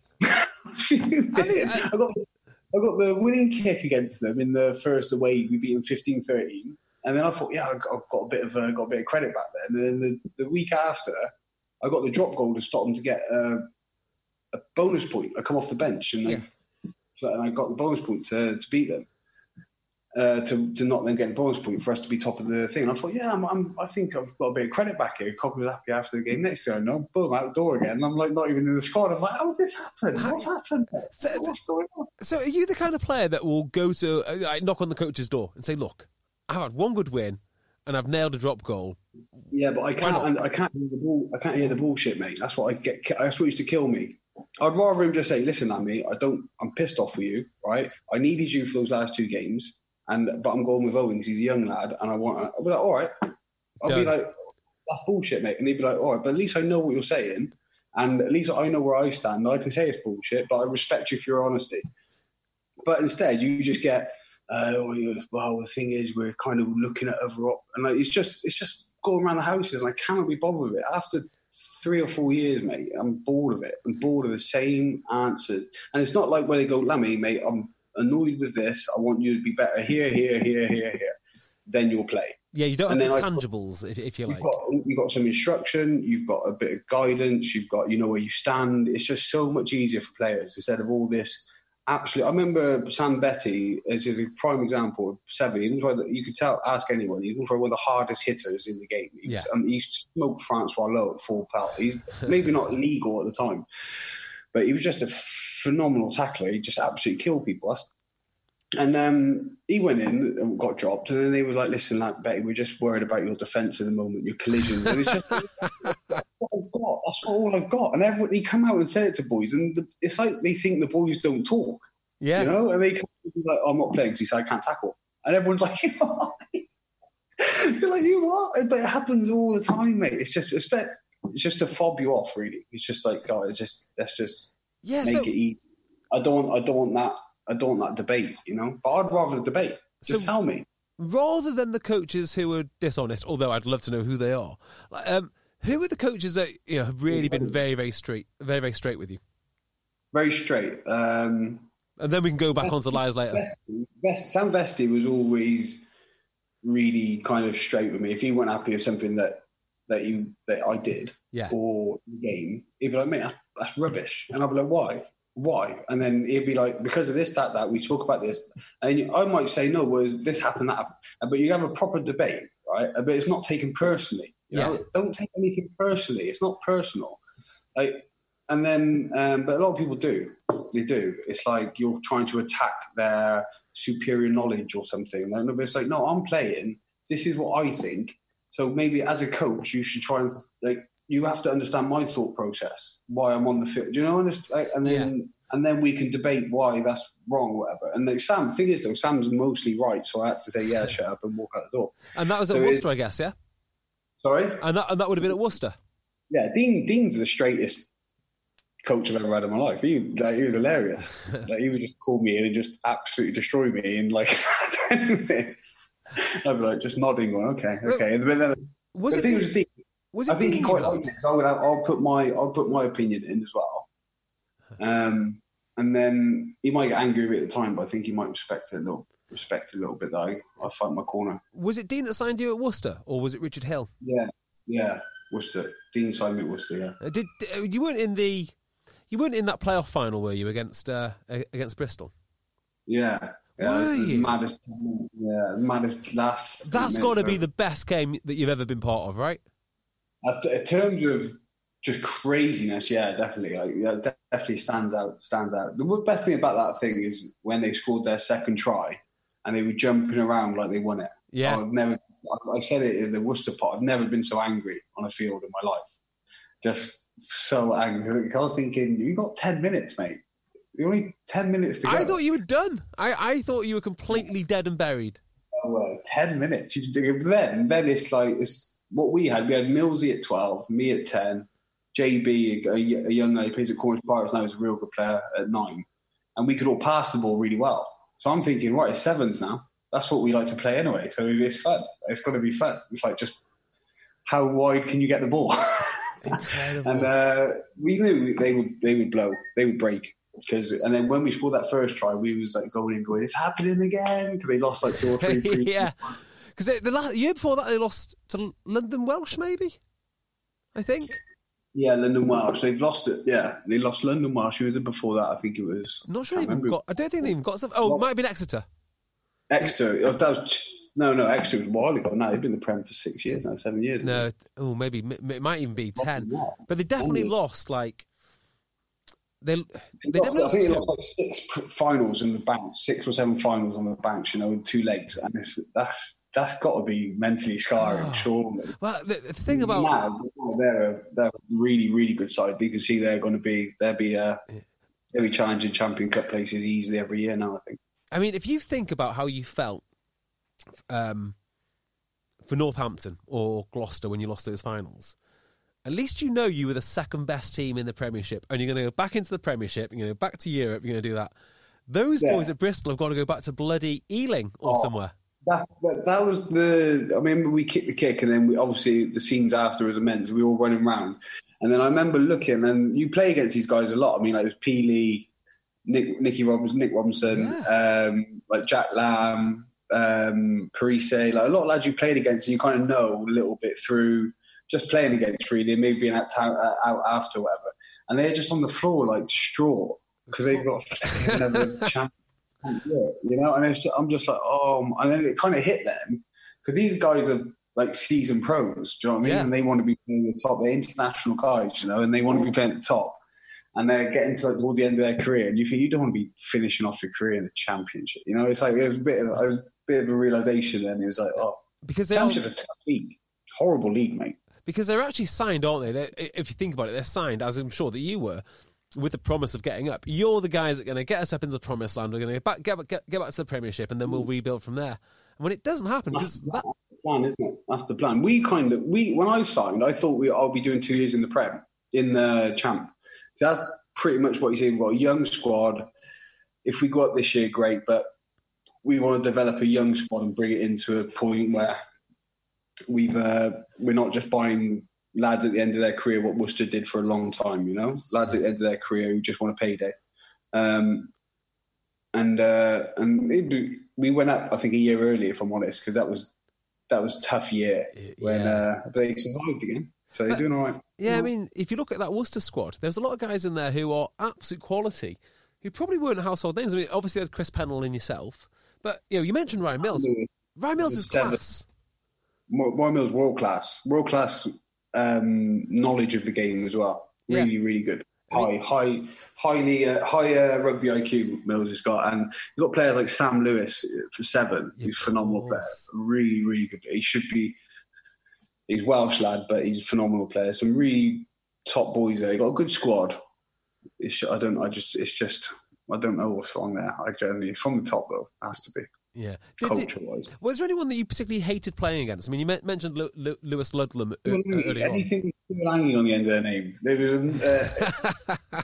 I, mean, I, I got I got the winning kick against them in the first away. We beat them fifteen thirteen, and then I thought, yeah, I got, I've got a bit of uh, got a bit of credit back then. And then the, the week after, I got the drop goal to stop them to get uh, a bonus point. I come off the bench, and, yeah. I, and I got the bonus point to, to beat them. Uh, to to not then get a bonus point for us to be top of the thing. And I thought, yeah, I'm, I'm, I think I've got a bit of credit back here. Cock was happy after the game. Next thing I know, boom, out the door again. And I'm like not even in the squad. I'm like, how's this happened? What's happened? So, What's going on? So are you the kind of player that will go to, uh, knock on the coach's door and say, look, I've had one good win and I've nailed a drop goal. Yeah, but I can't, I can't hear the bull, I can't hear the bullshit, mate. That's what I get. That's what used to kill me. I'd rather him just say, listen, Amy, I don't, I'm pissed off with you, right? I needed you for those last two games. And but I'm going with Owen because he's a young lad, and I want. I'll be like, all right. I'll Done. be like, that's bullshit, mate. And he'd be like, all right, but at least I know what you're saying, and at least I know where I stand. I can say it's bullshit, but I respect you for your honesty. But instead, you just get, uh, well, the thing is, we're kind of looking at other op, and like, it's just, it's just going around the houses. And I cannot be bothered with it. After three or four years, mate, I'm bored of it. I'm bored of the same answers, and it's not like where they go, Lammy, mate, I'm annoyed with this. I want you to be better here, here, here, here, here. Then you'll play. Yeah, you don't and have the tangibles, got, if, if you you've like. Got, you've got some instruction. You've got a bit of guidance. You've got, you know, where you stand. It's just so much easier for players instead of all this. Absolutely, I remember Sam Betty as is a prime example of Seven. He was like, you could tell, ask anyone. He was one of the hardest hitters in the game. He, yeah. um, he smoked Francois Lowe at full power. He's maybe not legal at the time, but he was just a phenomenal tackler. He just absolutely killed people. That's, And um, he went in and got dropped, and then they were like, listen, like, Betty, we're just worried about your defence at the moment, your collisions. And it's just, that's what I've got. That's all I've got. And everyone, he come out and said it to boys, and the, it's like they think the boys don't talk. Yeah. You know? And they come and be like, oh, I'm not playing because he said I can't tackle. And everyone's like, you what? You're like, you what? But it happens all the time, mate. It's just, it's, it's just to fob you off, really. It's just like, God, it's just, let's just yeah, make so- it easy. I don't, I don't want that. I don't want that debate, you know, but I'd rather the debate. Just so, tell me. Rather than the coaches who are dishonest, although I'd love to know who they are, um, who are the coaches that you know have really been very, very straight, very, very straight with you? Very straight. Um, and then we can go back on to lies later. Vesti, Sam Vesti was always really kind of straight with me. If he weren't happy with something that that you that I did yeah. or the game, he'd be like, mate, that's, that's rubbish. And I'd be like, why? Why? And then he'd be like, because of this, that, that, we talk about this. And I might say, no, well, this happened, that happened. But you have a proper debate, right? But it's not taken personally. You yeah. know? Don't take anything personally. It's not personal. Like, and then, um, but a lot of people do. They do. It's like you're trying to attack their superior knowledge or something. And it's like, no, I'm playing. This is what I think. So maybe as a coach, you should try and, like, you have to understand my thought process, why I'm on the field. Do you know? Like, and then yeah. and then we can debate why that's wrong or whatever. And like, Sam, the thing is, though, Sam's mostly right, so I had to say, yeah, shut up and walk out the door. And that was at so Worcester, it, I guess, yeah? Sorry? And that, and that would have been at Worcester? Yeah, Dean Dean's the straightest coach I've ever had in my life. He, like, he was hilarious. Like, he would just call me in and just absolutely destroy me in like ten minutes. I'd be like, just nodding, going, okay, okay. And then, was the it thing the- was Dean. Was it I think he Dean quite you liked it. So I would have, I'll put my I'll put my opinion in as well. Um, and then he might get angry with it at the time, but I think he might respect it a little, respect it a little bit. That I, I fight my corner. Was it Dean that signed you at Worcester, or was it Richard Hill? Yeah, yeah, Worcester. Dean signed me at Worcester. Yeah. Uh, did uh, you weren't in the you weren't in that playoff final, were you, against uh, against Bristol? Yeah. Yeah, were you? Maddest, yeah, maddest last. That's got to be the best game that you've ever been part of, right? In terms of just craziness, yeah, definitely. Like, yeah, definitely stands out. Stands out. The best thing about that thing is when they scored their second try, and they were jumping around like they won it. Yeah, I've never. I said it in the Worcester pot. I've never been so angry on a field in my life. Just so angry. I was thinking, you got ten minutes, mate. You're only ten minutes to go. I thought you were done. I, I thought you were completely dead and buried. Oh, well, ten minutes. You do then, then it's like it's what we had. We had Millsy at twelve, me at ten, J B, a, a young guy who plays at Cornish Pirates now, is a real good player at nine, and we could all pass the ball really well. So I'm thinking, right, it's sevens now. That's what we like to play anyway. So it's fun. It's got to be fun. It's like just how wide can you get the ball? Incredible. And uh, we knew they would they would blow, they would break. Because and then when we scored that first try, we was like going in, going, it's happening again, because they lost like two or three. three yeah, because the last, year before that they lost to London Welsh, maybe. I think. Yeah, London Welsh. They've lost it. Yeah, they lost London Welsh. Who was it before that? I think it was. I'm not sure they even got. I don't think they even got some. Oh, well, it might have been Exeter. Exeter. Oh, that was no, no. Exeter was a while ago. No, they've been in the Prem for six years now, seven years. No, oh, maybe it might even be ten. But they definitely oh. lost like. They, they lost, I think they lost like six finals in the bank, six or seven finals on the banks, you know, with two legs, and it's, that's that's got to be mentally scarring, oh. surely. Well, the, the thing about now, they're a, they're a really really good side. You can see they're going to be they'll be uh, they'll be challenging Champion Cup places easily every year now. I think. I mean, if you think about how you felt um, for Northampton or Gloucester when you lost those finals. At least you know you were the second best team in the Premiership, and you're going to go back into the Premiership, you're going to go back to Europe, you're going to do that. Those yeah. boys at Bristol have got to go back to bloody Ealing or oh, somewhere. That, that that was the... I remember we kicked the kick, and then we, obviously the scenes after was immense. We were all running around. And then I remember looking, and you play against these guys a lot. I mean, like it was Peely, Nick, Nicky Robinson, Nick Robinson, yeah. um, like Jack Lamb, um, Parise, like a lot of lads you played against, and you kind of know a little bit through... just playing against really, maybe being out, out after whatever, and they're just on the floor like distraught because they've got another champion, you know. And it's just, I'm just like, oh, and then it kind of hit them because these guys are like seasoned pros, do you know what I mean? Yeah. And they want to be playing at the top. They're international guys, you know, and they want to be playing at the top. And they're getting to like towards the end of their career, and you think you don't want to be finishing off your career in the Championship, you know? It's like it was a bit of, it was a bit of a realization. Then it was like, oh, because they Championship is a tough league, horrible league, mate. Because they're actually signed, aren't they? They're, if you think about it, they're signed, as I'm sure that you were, with the promise of getting up. You're the guys that are going to get us up into the promised land. We're going to get back, get, get, get back to the Premiership, and then we'll rebuild from there. And when it doesn't happen, that's, that... that's the plan, isn't it? That's the plan. We kind of we when I signed, I thought we I'll be doing two years in the Prem, in the Champ. That's pretty much what you say. We've got a young squad. If we go up this year, great. But we want to develop a young squad and bring it into a point where we've uh, we're not just buying lads at the end of their career what Worcester did for a long time, you know, lads at the end of their career who just want a payday. Um, and uh, and it, we went up, I think, a year early, if I'm honest, because that was that was a tough year when yeah. uh, they survived again. So they're doing all right. Yeah, yeah, I mean, if you look at that Worcester squad, there's a lot of guys in there who are absolute quality, who probably weren't household names. I mean, obviously, you had Chris Pennell in yourself, but you know, you mentioned Ryan Mills. Ryan Mills is class. Ryan Mills, world class, world class um, knowledge of the game as well. Really, yeah. really good. High, high, highly, uh, high uh, rugby I Q Mills has got, and you've got players like Sam Lewis for seven. Yeah, he's a phenomenal player. Really, really good. He should be. He's Welsh lad, but he's a phenomenal player. Some really top boys there. He got a good squad. It's, I don't. I just. It's just. I don't know what's wrong there. I generally from the top though. It has to be. Yeah. Culture-wise. Was there anyone that you particularly hated playing against? I mean, you mentioned Lu- Lu- Lewis Ludlam well, earlier on. Anything still hanging on the end of their name. There was a uh,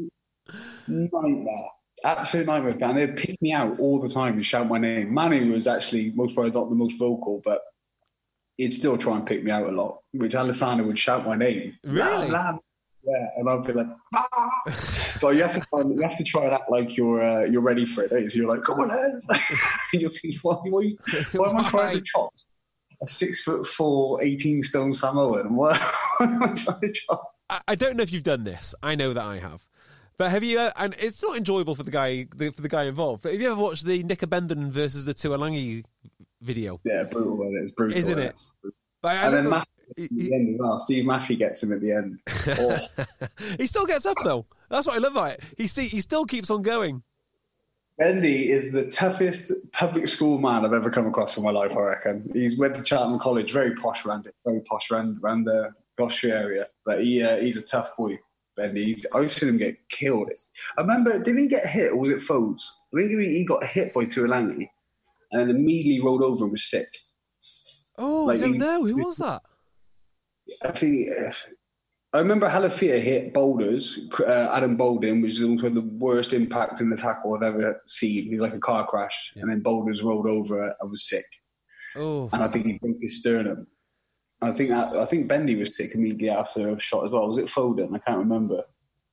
nightmare. Absolute nightmare. And they'd pick me out all the time and shout my name. Manny was actually most probably not the most vocal, but he'd still try and pick me out a lot, which Alessandro would shout my name. Really? Lam, Lam. Yeah, and I'd be like, ah! So you have to try, you have to try and act like you're uh, you're ready for it. Don't you? So you're like, come on, then. You're thinking, why, why, why am I trying to chop a six foot four, eighteen stone Samoan? Why, why am I trying to chop? I, I don't know if you've done this. I know that I have. But have you? Uh, and it's not enjoyable for the guy the, for the guy involved. But have you ever watched the Nick Abendon versus the Tuolangi video? Yeah, brutal. It's brutal, isn't it? But I and then the, Maffey at the end as well. Steve Maffey gets him at the end. Oh. He still gets up though. That's what I love about it. He see, he still keeps on going. Bendy is the toughest public school man I've ever come across in my life, I reckon. He's went to Cheltenham College, very posh around it, very posh around, around the Gloucestershire area. But he uh, he's a tough boy, Bendy. He's, I've seen him get killed. I remember, did he get hit or was it Foes? I think he got hit by Tuolangi and then immediately rolled over and was sick. Oh, like, I don't he, know. Who was that? I think... Uh, I remember Halafia hit Boulders. Uh, Adam Bolden, which is also the worst impact in the tackle I've ever seen. He was like a car crash, yeah. And then Boulders rolled over and was sick. Oh, and I think he broke his sternum. I think that, I think Bendy was sick immediately after a shot as well. Was it Foden? I can't remember.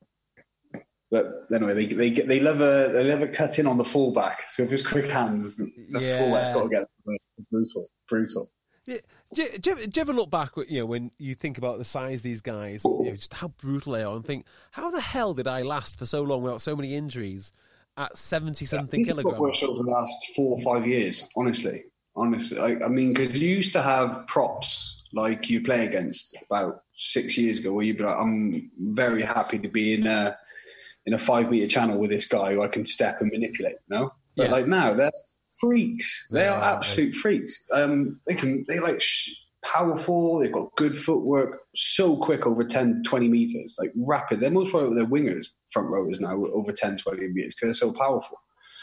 But anyway, they they they love a they love a cut in on the fullback. So if it's quick hands, the yeah. fullback's got to get it. brutal, brutal. Yeah. Do, you, do, you ever, do you ever look back, you know, when you think about the size of these guys, you know, just how brutal they are, and think, how the hell did I last for so long without so many injuries at seventy-something yeah, kilograms? I've got the last four or five years, honestly. Honestly. I, I mean, because you used to have props like you play against about six years ago where you'd be like, I'm very happy to be in a, in a five-metre channel with this guy who I can step and manipulate, you know? But yeah. like now, they're freaks. They yeah, are absolute they... freaks. Um, they can, they like sh- powerful. They've got good footwork. So quick over ten, twenty meters, like rapid. They're most probably their wingers, front rowers now over ten, twenty meters because they're so powerful.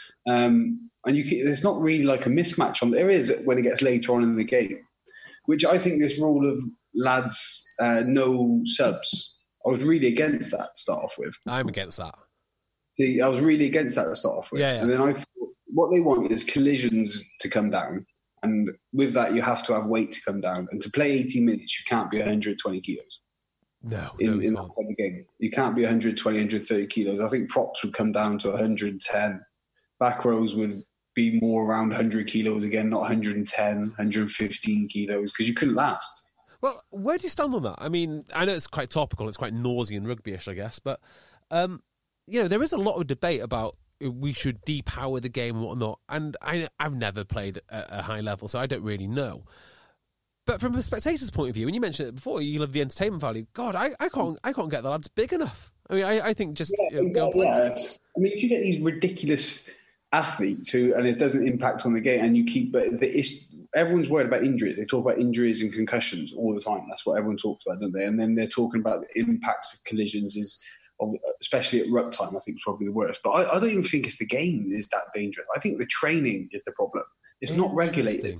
Um, and you can, there's not really like a mismatch on. There is when it gets later on in the game, which I think this rule of lads uh, no subs. I was really against that to start off with. I'm against that. See, I was really against that to start off with, yeah, yeah. And then I thought, what they want is collisions to come down. And with that, you have to have weight to come down. And to play eighty minutes, you can't be one hundred twenty kilos. No, in, no, in that type of game. You can't be one hundred twenty, one hundred thirty kilos. I think props would come down to one hundred ten. Back rows would be more around one hundred kilos again, not one hundred ten, one hundred fifteen kilos, because you couldn't last. Well, where do you stand on that? I mean, I know it's quite topical. It's quite Norsian rugby-ish, I guess. But, um, you know, there is a lot of debate about we should depower the game and whatnot. And I, I've never played at a high level, so I don't really know. But from a spectator's point of view, and you mentioned it before, you love the entertainment value. God, I, I can't I can't get the lads big enough. I mean, I, I think just... Yeah, you know, yeah. I mean, if you get these ridiculous athletes who, and it doesn't impact on the game, and you keep... But the, it's, everyone's worried about injuries. They talk about injuries and concussions all the time. That's what everyone talks about, don't they? And then they're talking about the impacts of collisions is... especially at ruck time, I think it's probably the worst. But I, I don't even think it's the game is that dangerous. I think the training is the problem. It's not regulated.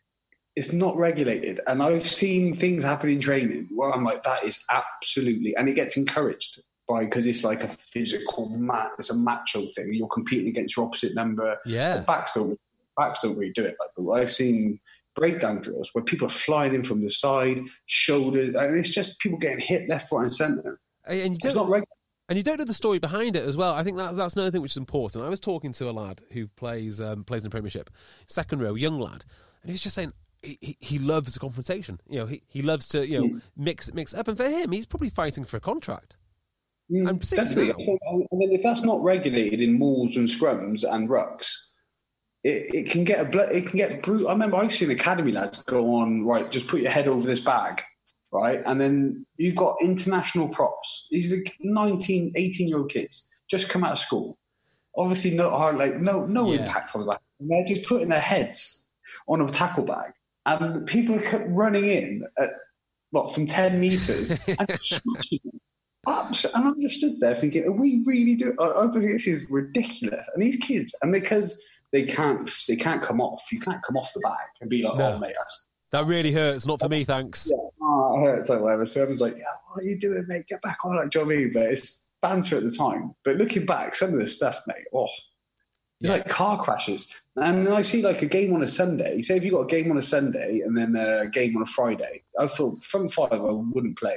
It's not regulated. And I've seen things happen in training where I'm like, that is absolutely... And it gets encouraged by... Because it's like a physical match. It's a macho thing. You're competing against your opposite number. Yeah. The backs don't, backs don't really do it. Like, but I've seen breakdown drills where people are flying in from the side, shoulders... And it's just people getting hit left, right and centre. And you don't, it's not regulated. And you don't know the story behind it as well. I think that, that's another thing which is important. I was talking to a lad who plays um, plays in the Premiership, second row, young lad, and he was just saying he, he loves the confrontation. You know, he, he loves to you know mm. mix mix up, and for him, he's probably fighting for a contract. Mm, and definitely. Now, and then if that's not regulated in mauls and scrums and rucks, it, it can get a it can get brutal. I remember I've seen academy lads go on right. Just put your head over this bag. Right, and then you've got international props. These are nineteen, eighteen-year-old kids just come out of school. Obviously, no hard, like no, no yeah. impact on the back. And they're just putting their heads on a tackle bag, and people are running in at what from ten meters and smashing them up. And I'm just stood there thinking, are we really do? I, I think this is ridiculous. And these kids, and because they can't, they can't come off. You can't come off the bag and be like, no. oh mate, that's. That really hurts. Not for me, thanks. Yeah, oh, it hurts like whatever. So everyone's like, yeah, what are you doing, mate? Get back on it, do you know what I mean? But it's banter at the time. But looking back, some of this stuff, mate, oh, it's yeah. like car crashes. And then I see like a game on a Sunday. Say if you got a game on a Sunday and then a game on a Friday, I feel front five I wouldn't play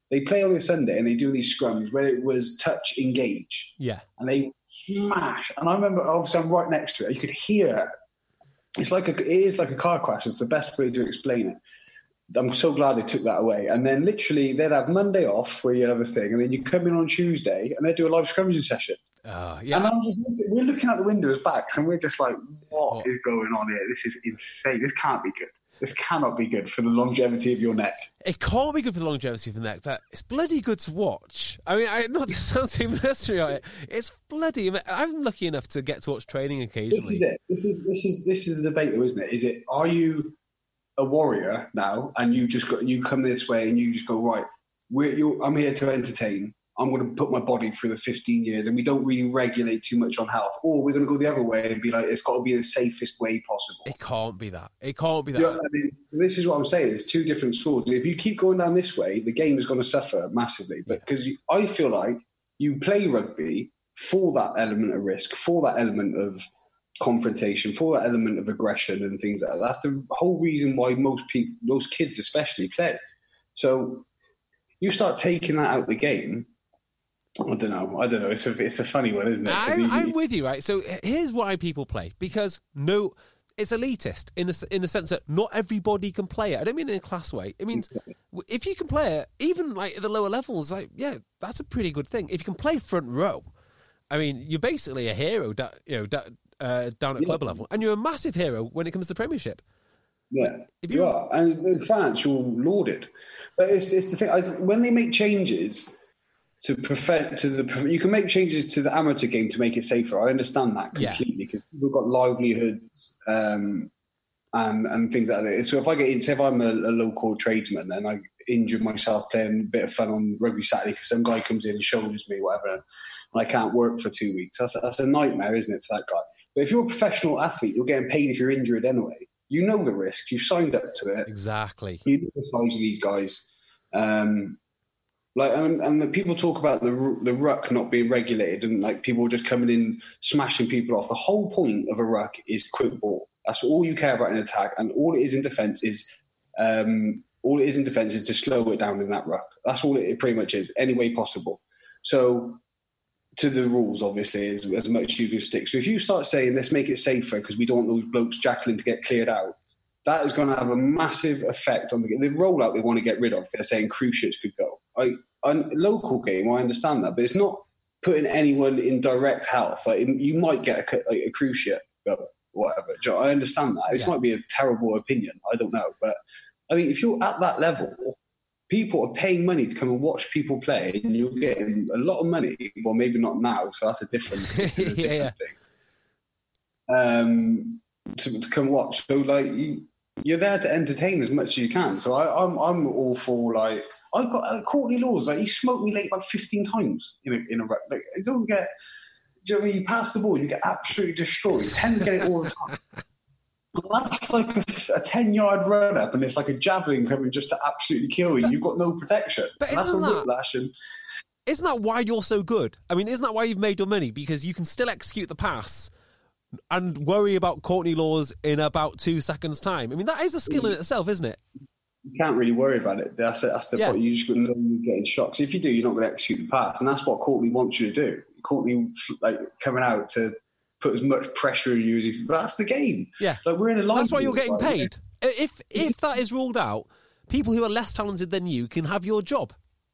they play on a Sunday and they do these scrums where it was touch engage. Yeah. And they smash. And I remember, obviously, I'm right next to it. You could hear, it's like a, it is like a car crash. It's the best way to explain it. I'm so glad they took that away. And then literally they'd have Monday off where you have a thing, and then you come in on Tuesday and they do a live scrummaging session. Uh, yeah. And I'm just, we're looking out the windows back and we're just like, what oh. is going on here? This is insane. This can't be good. This cannot be good for the longevity of your neck. It can't be good for the longevity of the neck, but it's bloody good to watch. I mean, I, not to sound too mercenary on it, it's bloody. I'm lucky enough to get to watch training occasionally. This is it. This is this is this is the debate, though, isn't it? Is it? Are you a warrior now, and you just got you come this way, and you just go right? We're, you're, I'm here to entertain. I'm going to put my body through the fifteen years, and we don't really regulate too much on health. Or we're going to go the other way and be like, it's got to be the safest way possible. It can't be that. It can't be that. You know, I mean, this is what I'm saying. It's two different swords. If you keep going down this way, the game is going to suffer massively. But because yeah. I feel like you play rugby for that element of risk, for that element of confrontation, for that element of aggression and things like that. That's the whole reason why most people, most kids especially, play. So you start taking that out of the game. I don't know. I don't know. It's a, it's a funny one, isn't it? I'm, you, I'm with you, right? So here's why people play. Because no, it's elitist in the, in the sense that not everybody can play it. I don't mean in a class way. It means if you can play it, even like at the lower levels, like yeah, that's a pretty good thing. If you can play front row, I mean, you're basically a hero, da, you know, da, uh, down at yeah. club level, and you're a massive hero when it comes to Premiership. Yeah, if you are, and in France, you're lauded. But it's, it's the thing. I, when they make changes to perfect to the, you can make changes to the amateur game to make it safer. I understand that completely yeah. because we've got livelihoods um, and and things like that. So if I get into, if I'm a, a local tradesman and I injure myself playing a bit of fun on rugby Saturday because some guy comes in and shoulders me, whatever, and I can't work for two weeks, that's that's a nightmare, isn't it, for that guy? But if you're a professional athlete, you're getting paid if you're injured anyway. You know the risks. You've signed up to it. Exactly. You know the size of these guys. Um, Like and, and the people talk about the the ruck not being regulated and like people just coming in smashing people off. The whole point of a ruck is quick ball. That's all you care about in attack, and all it is in defence is um, all it is in defence is to slow it down in that ruck. That's all it, it pretty much is, any way possible. So to the rules, obviously, is as much as you can stick. So if you start saying let's make it safer because we don't want those blokes jackling to get cleared out, that is going to have a massive effect on the the rollout they want to get rid of. They're saying cruciates could go. I, a local game, I understand that, but it's not putting anyone in direct health. Like you might get a, like a cruciate, but whatever. I understand that. This yeah. might be a terrible opinion. I don't know, but I mean, if you're at that level, people are paying money to come and watch people play, and you're getting a lot of money. Well, maybe not now, so that's a different, that's a different yeah, yeah. thing. Um, to, to come watch. So like. You, You're there to entertain as much as you can. So I, I'm I'm all for like I've got uh, Courtney Laws. Like he smoked me late like fifteen times in a in a ruck. Like you don't get. Do you know what I mean? You pass the ball, you get absolutely destroyed. Tend to get it all the time. That's like a, a ten yard run up, and it's like a javelin coming just to absolutely kill you. But, you've got no protection. But that's a whiplash. And isn't that why you're so good? I mean, isn't that why you've made your money? Because you can still execute the pass and worry about Courtney Laws in about two seconds' time. I mean, that is a skill in itself, isn't it? You can't really worry about it. That's, that's the yeah. point. You just got to know you're getting shocked. So if you do, you're not going to execute the pass. And that's what Courtney wants you to do. Courtney, like, coming out to put as much pressure on you as you... But that's the game. Yeah. Like, we're in a line. That's why you're getting paid. If, if that is ruled out, people who are less talented than you can have your job.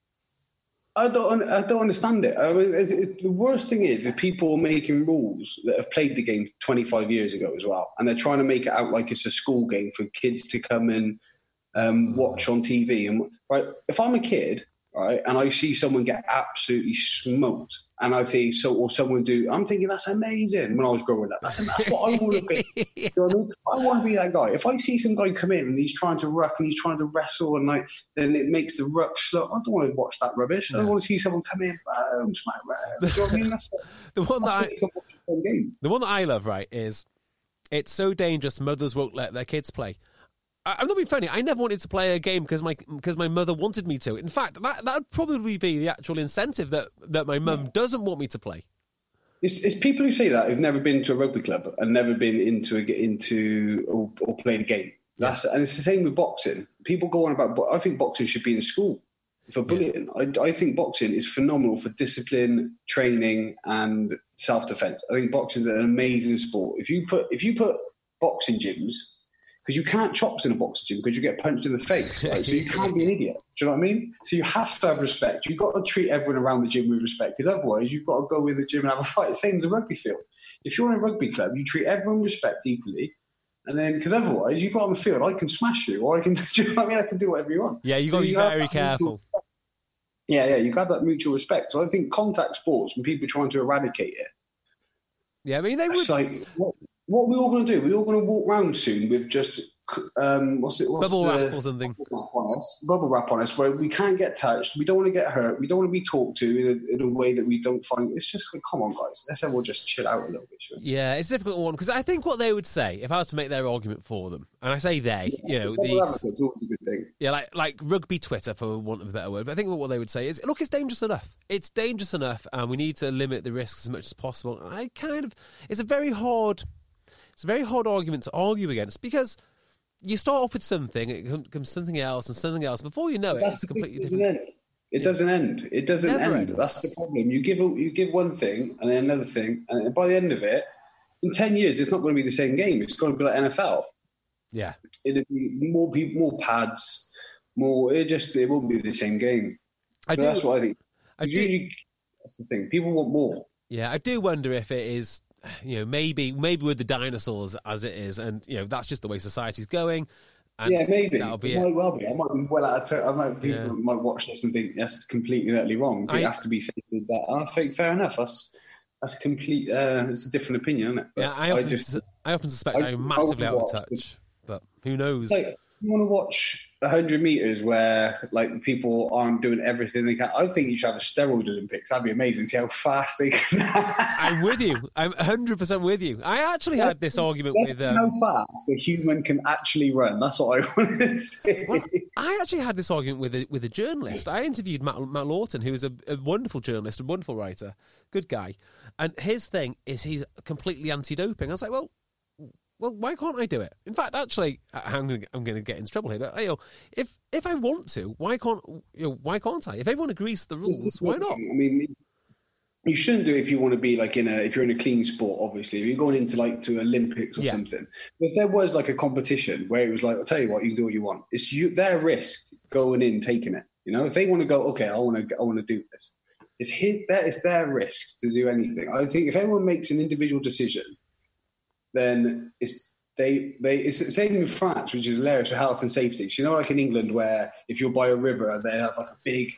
I don't. I don't understand it. I mean, it, it, the worst thing is, is people are making rules that have played the game twenty-five years ago as well, and they're trying to make it out like it's a school game for kids to come and um, watch on T V. And right, if I'm a kid, right, and I see someone get absolutely smoked, and I think so, or someone do, I'm thinking that's amazing. When I was growing up, that's, that's what I want to be. You know what I mean? I want to be that guy. If I see some guy come in and he's trying to ruck and he's trying to wrestle, and like then it makes the ruck slow, I don't want to watch that rubbish. No. I want to see someone come in, boom, smack, boom. You know what I mean? That's what, the one that I, the, the one that I love, right, is it's so dangerous. Mothers won't let their kids play. I'm not being funny. I never wanted to play a game because my because my mother wanted me to. In fact, that that would probably be the actual incentive that, that my mum doesn't want me to play. It's, it's people who say that who've never been to a rugby club and never been into a, into or, or played a game. That's yeah. And it's the same with boxing. People go on about. I think boxing should be in school. for bullying. Yeah. I, I think boxing is phenomenal for discipline, training, and self-defense. I think boxing is an amazing sport. If you put if you put boxing gyms, because you can't chops in a boxing gym because you get punched in the face, right? So you can't be an idiot. Do you know what I mean? So you have to have respect. You've got to treat everyone around the gym with respect, because otherwise you've got to go in the gym and have a fight. The same as a rugby field. If you're in a rugby club, you treat everyone with respect equally. And then, because otherwise, you go on the field, I can smash you, or I can, do you know what I mean? I can do whatever you want. Yeah, you've got to so be very careful. Yeah, yeah, you got that mutual respect. So I think contact sports, when people are trying to eradicate it, yeah, I mean, they would. It's like, what, what are we all going to do? We're all going to walk around soon with just um, what's it? What's bubble the, wrap or something. Bubble wrap on us, bubble wrap on us, where we can't get touched. We don't want to get hurt. We don't want to be talked to in a, in a way that we don't find. It's just like, come on, guys. Let's everyone just chill out a little bit. Sure? Yeah, it's a difficult one, because I think what they would say, if I was to make their argument for them, and I say they, yeah, you know, these, it's always a good thing. Yeah, like like rugby Twitter, for want of a better word. But I think what they would say is, look, it's dangerous enough. It's dangerous enough, and we need to limit the risks as much as possible. And I kind of, it's a very hard, it's a very hard argument to argue against, because you start off with something, it comes something else and something else. Before you know it, it's completely different. End. It yeah. doesn't end. It doesn't Never end. Ends. That's the problem. You give you give one thing and then another thing, and by the end of it, in ten years, it's not going to be the same game. It's going to be like N F L. Yeah, it'll be more people, more pads, more. It just it won't be the same game. I so do, that's what I think. I do. You, that's the thing. People want more. Yeah, I do wonder if it is. You know, maybe maybe with the dinosaurs as it is, and you know that's just the way society's going. And yeah, maybe that'll be it. it. Might well be. I might be well out of turn. I might people yeah. might watch this and think that's completely and utterly wrong. But I, you have to be said that. I think fair enough. That's that's complete. Uh, it's a different opinion, isn't it? But yeah, I often, I just I often suspect I, I'm massively out of touch, but who knows? Like, you want to watch one hundred metres where like people aren't doing everything they can. I think you should have a steroid Olympics. That'd be amazing. See how fast they can. I'm with you. I'm one hundred percent with you. I actually had this argument with... Um, how fast a human can actually run. That's what I want to say. Well, I actually had this argument with a, with a journalist. I interviewed Matt, Matt Lawton, who is a, a wonderful journalist, a wonderful writer, good guy. And his thing is he's completely anti-doping. I was like, well... Well, why can't I do it? In fact, actually, I'm going to, I'm going to get into trouble here. But you know, if if I want to, why can't you know, why can't I? If everyone agrees to the rules, why not? I mean, you shouldn't do it if you want to be like in a if you're in a clean sport. Obviously, if you're going into like to Olympics or yeah. something. But if there was like a competition where it was like, I'll tell you what, you can do what you want. It's you their risk going in, taking it. You know, if they want to go, okay, I want to I want to do this. It's his, that it's their risk to do anything. I think if anyone makes an individual decision, then it's they they it's the same in France, which is hilarious for health and safety. So, you know, like in England, where if you're by a river, they have like a big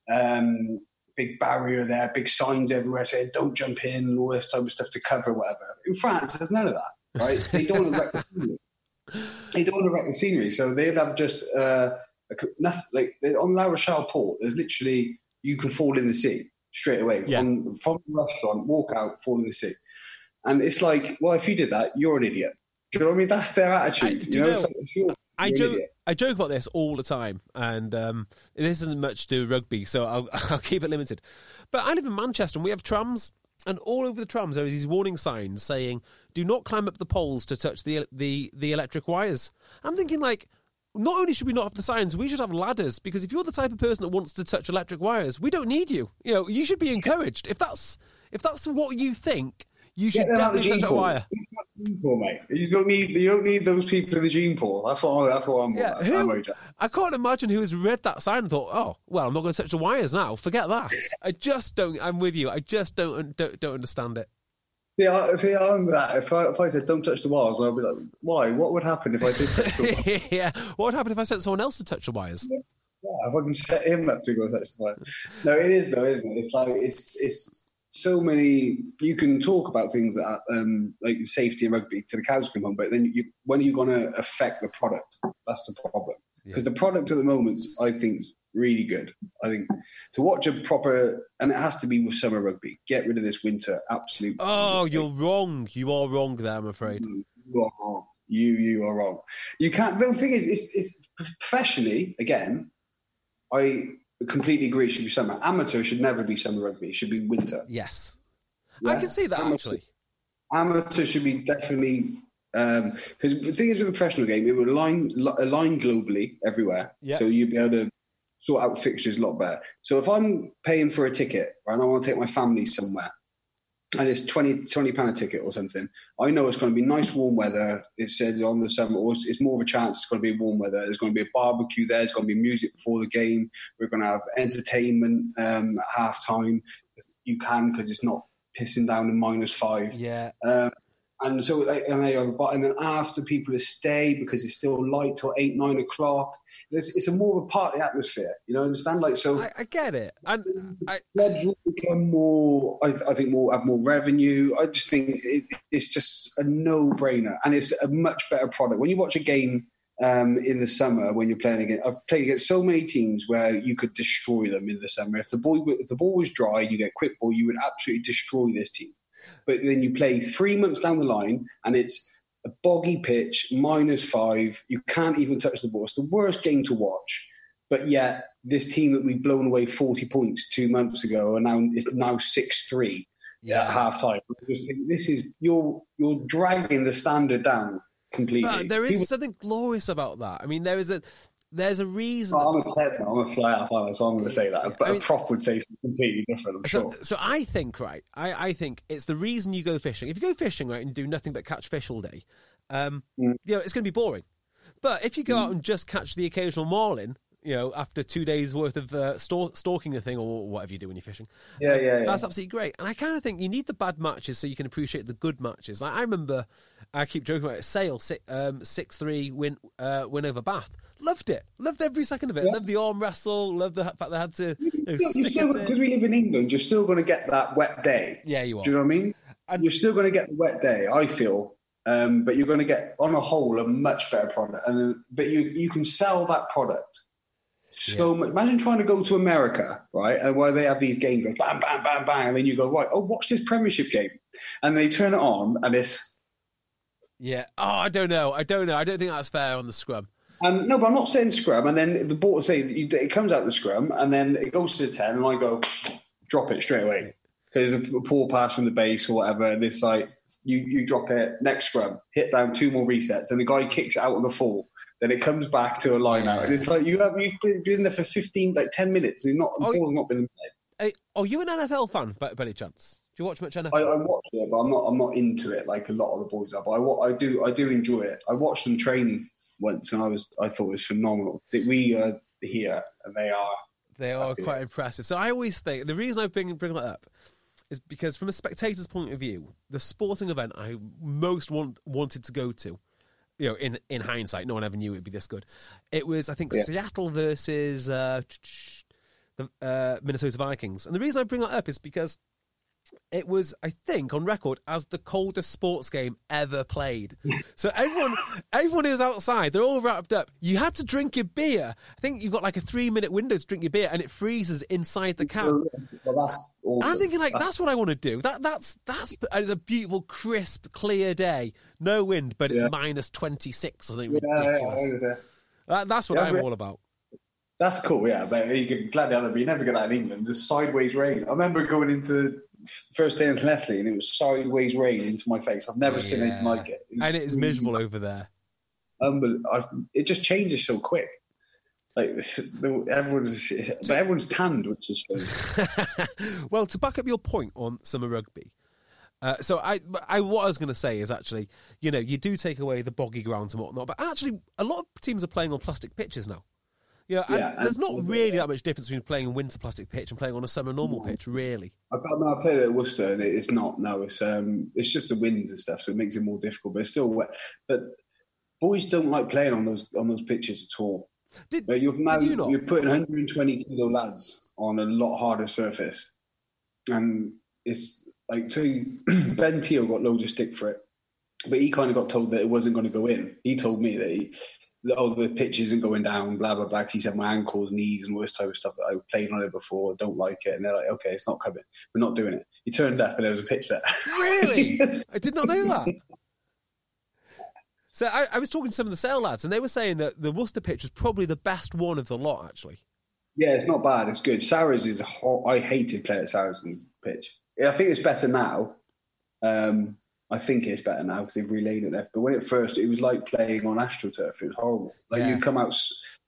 um, big barrier there, big signs everywhere saying don't jump in, and all this type of stuff to cover whatever. In France, there's none of that, right? They don't want to wreck the scenery. They don't want to wreck the scenery, so they'd have just uh, a, nothing like on La Rochelle Port. There's literally you can fall in the sea straight away yeah. on, from the restaurant, walk out, fall in the sea. And it's like, well, if you did that, you're an idiot. Do you know what I mean? That's their attitude. I, you know, know like, you're, I you're joke. I joke about this all the time, and um, this isn't much to rugby, so I'll, I'll keep it limited. But I live in Manchester, and we have trams, and all over the trams there are these warning signs saying, "Do not climb up the poles to touch the the the electric wires." I'm thinking, like, not only should we not have the signs, we should have ladders, because if you're the type of person that wants to touch electric wires, we don't need you. You know, you should be encouraged. If that's if that's what you think. You should definitely touch that wire. Pool, mate. You don't need you don't need those people in the gene pool. That's what I, that's what I'm. Yeah, who, I'm I can't imagine who has read that sign and thought, "Oh, well, I'm not going to touch the wires now. Forget that." I just don't. I'm with you. I just don't don't, don't understand it. Yeah, see, I'm that. If I if I said don't touch the wires, I'd be like, "Why? What would happen if I did touch the wires?" Yeah, what would happen if I sent someone else to touch the wires? Yeah, if I can set him up to go touch the wires. No, it is though, isn't it? It's like it's it's. So many, you can talk about things that are, um, like safety and rugby to the cows come home, but then you, when are you going to affect the product? That's the problem. Because yeah. the product at the moment, I think, is really good. I think to watch a proper, and it has to be with summer rugby, get rid of this winter, absolutely. Oh, you're wrong. You are wrong there, I'm afraid. You are wrong. You, you are wrong. You can't, the thing is, it's, it's professionally, again, I... completely agree. It should be summer. Amateur should never be summer rugby. It should be winter. Yes, yeah. I can see that amateur, actually. Amateur should be definitely because um, the thing is with a professional game, it would align align globally everywhere. Yep. So you'd be able to sort out fixtures a lot better. So if I'm paying for a ticket, right, and I want to take my family somewhere, and it's twenty, twenty pound a ticket or something, I know it's going to be nice warm weather. It says on the summer, or it's more of a chance it's going to be warm weather. There's going to be a barbecue there. There's going to be music before the game. We're going to have entertainment um, at half time. You can, because it's not pissing down in minus five. Yeah. Um, and so, and, they have, and then after people to stay because it's still light till eight, nine o'clock. It's, it's a more of a party atmosphere. You know, understand? Like, so I, I get it. And I, clubs will become more, I, I think, more have more revenue. I just think it, it's just a no-brainer, and it's a much better product. When you watch a game um, in the summer, when you're playing against, I've played against so many teams where you could destroy them in the summer. If the ball, if the ball was dry, you get quick ball, you would absolutely destroy this team. But then you play three months down the line, and it's a boggy pitch, minus five. You can't even touch the ball. It's the worst game to watch. But yet, this team that we've blown away forty points two months ago, and now it's now six three yeah. at half time. I just think this is you're you're dragging the standard down completely. But there is People, something glorious about that. I mean, there is a there's a reason. Well, I'm a Ted now. I'm a fly out fly, so I'm going to say that. But I mean, a prop would say something completely different, I'm so, sure. So I think, right, I, I think it's the reason you go fishing. If you go fishing, right, and do nothing but catch fish all day, um, mm. you know, it's going to be boring. But if you go mm. out and just catch the occasional marlin, you know, after two days worth of uh, stalk, stalking the thing or whatever you do when you're fishing, yeah, yeah, yeah. that's absolutely great. And I kind of think you need the bad matches so you can appreciate the good matches. Like I remember, I keep joking about it, Sale um, six three win uh, win over Bath. Loved it. Loved every second of it. Yeah. Loved the arm wrestle. Loved the fact they had to you know, you're stick still, it in. Because we live in England, you're still going to get that wet day. Yeah, you are. Do you know what I mean? And you're still going to get the wet day, I feel. Um, but you're going to get, on a whole, a much better product. And But you, you can sell that product so yeah. much. Imagine trying to go to America, right, and where they have these games, like, bam, bam, bam, bam, and then you go, right, oh, watch this Premiership game. And they turn it on, and it's... Yeah. Oh, I don't know. I don't know. I don't think that's fair on the scrum. Um, no, but I'm not saying scrum, and then the ball say it comes out the scrum, and then it goes to the ten, and I go drop it straight away because a poor pass from the base or whatever, and it's like you you drop it next scrum, hit down two more resets, and the guy kicks it out on the full, then it comes back to a line out, and it's like you have you've been in there for fifteen, like ten minutes, and not the oh, ball's not been played. Hey, are you an N F L fan by, by any chance? Do you watch much N F L? I, I watch it, but I'm not I'm not into it like a lot of the boys are. But I, I do I do enjoy it. I watch them train once, and I was I thought it was phenomenal. We are here, and they are. They are quite impressive. So I always think the reason I bring bring that up is because, from a spectator's point of view, the sporting event I most want, wanted to go to, you know, in in hindsight, no one ever knew it would be this good. It was, I think, yeah. Seattle versus uh, the uh, Minnesota Vikings, and the reason I bring that up is because it was, I think, on record as the coldest sports game ever played. So everyone everyone is outside. They're all wrapped up. You had to drink your beer. I think you've got like a three-minute window to drink your beer, and it freezes inside the can. Well, that's awesome. I'm thinking, like, that's, that's what I want to do. That That's that's it's a beautiful, crisp, clear day. No wind, but it's yeah. minus twenty-six or something yeah, ridiculous. Yeah, yeah. That, that's what yeah, I'm all about. That's cool, yeah. But you can gladly have it, but you never get that in England. There's sideways rain. I remember going into first day in Leffley, and it was sideways rain into my face. I've never yeah. seen anything like it. it and it is miserable over there. Um, it just changes so quick. Like this, the, everyone's, but everyone's tanned, which is strange. Well, to back up your point on summer rugby, uh, so I, I, what I was going to say is actually, you know, you do take away the boggy grounds and whatnot, but actually, a lot of teams are playing on plastic pitches now. You know, and yeah, there's not really that much difference between playing a winter plastic pitch and playing on a summer normal no. pitch, really. I, I, mean, I played it at Worcester, and it's not. No, it's um, it's just the wind and stuff, so it makes it more difficult. But it's still wet. But boys don't like playing on those on those pitches at all. Did, but you're now, did you not? You're putting one hundred twenty kilo lads on a lot harder surface, and it's like so. Ben Teal got loads of stick for it, but he kind of got told that it wasn't going to go in. He told me that he. Oh, the pitch isn't going down, blah, blah, blah. He said my ankles, knees, and all this type of stuff that I played on it before, don't like it. And they're like, okay, it's not coming. We're not doing it. He turned up and there was a pitch there. Really? I did not know that. So I, I was talking to some of the Sale lads, and they were saying that the Worcester pitch was probably the best one of the lot, actually. Yeah, it's not bad. It's good. Sarah's is a hot... I hated playing at Saracens pitch. I think it's better now. Um... I think it's better now because they've relayed it there. But when it first, it was like playing on AstroTurf. It was horrible. Like yeah. you come out,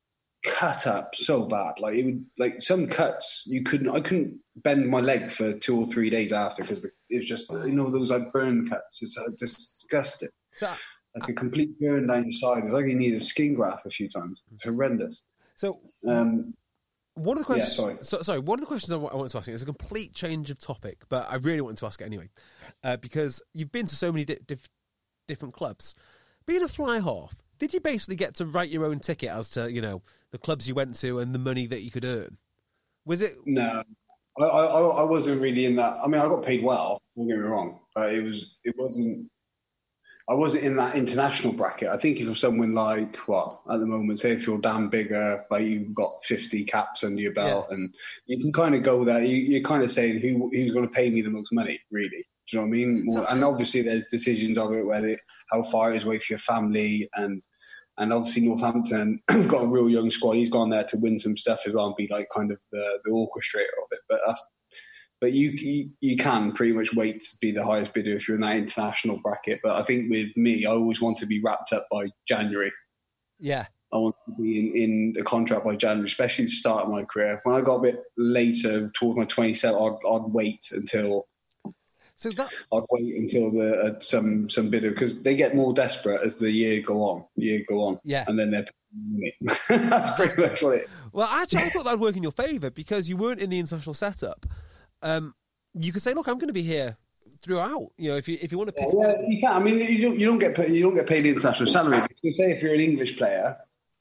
cut up so bad. Like it would, like some cuts you couldn't. I couldn't bend my leg for two or three days after because it was just you know those like burn cuts. It's uh, disgusting. So, like a complete burn down your side. It's like you need a skin graft a few times. It's horrendous. So, um, one of the questions. Yeah, sorry. So, sorry. One of the questions I wa- I wanted to ask you is a complete change of topic, but I really wanted to ask it anyway, uh, because you've been to so many di- diff- different clubs. Being a fly half, did you basically get to write your own ticket as to you know the clubs you went to and the money that you could earn? Was it? No, I, I, I wasn't really in that. I mean, I got paid well. Don't get me wrong, but it was it wasn't. I wasn't in that international bracket. I think if you're someone like, well, at the moment, say if you're Dan Bigger, like you've got fifty caps under your belt, yeah. and you can kind of go there. You, you're kind of saying who who's going to pay me the most money, really. Do you know what I mean? More, so, and obviously, there's decisions of it where they, how far it is away from your family, and and obviously Northampton have got a real young squad. He's gone there to win some stuff as well and be like kind of the the orchestrator of it. But that's, But you, you you can pretty much wait to be the highest bidder if you're in that international bracket. But I think with me, I always want to be wrapped up by January. Yeah. I want to be in, in the contract by January, especially to start my career. When I got a bit later, towards my twenty-seven, I'd, I'd wait until so that... I'd wait until the uh, some some bidder because they get more desperate as the year go on. The year go on, yeah, and then they're that's pretty much what it. Well, actually, I thought that would work in your favour because you weren't in the international setup. Um, you could say, "Look, I'm going to be here throughout." You know, if you if you want to pick, yeah, yeah you can. I mean, you don't you don't get paid, you don't get paid international salary. Because say if you're an English player,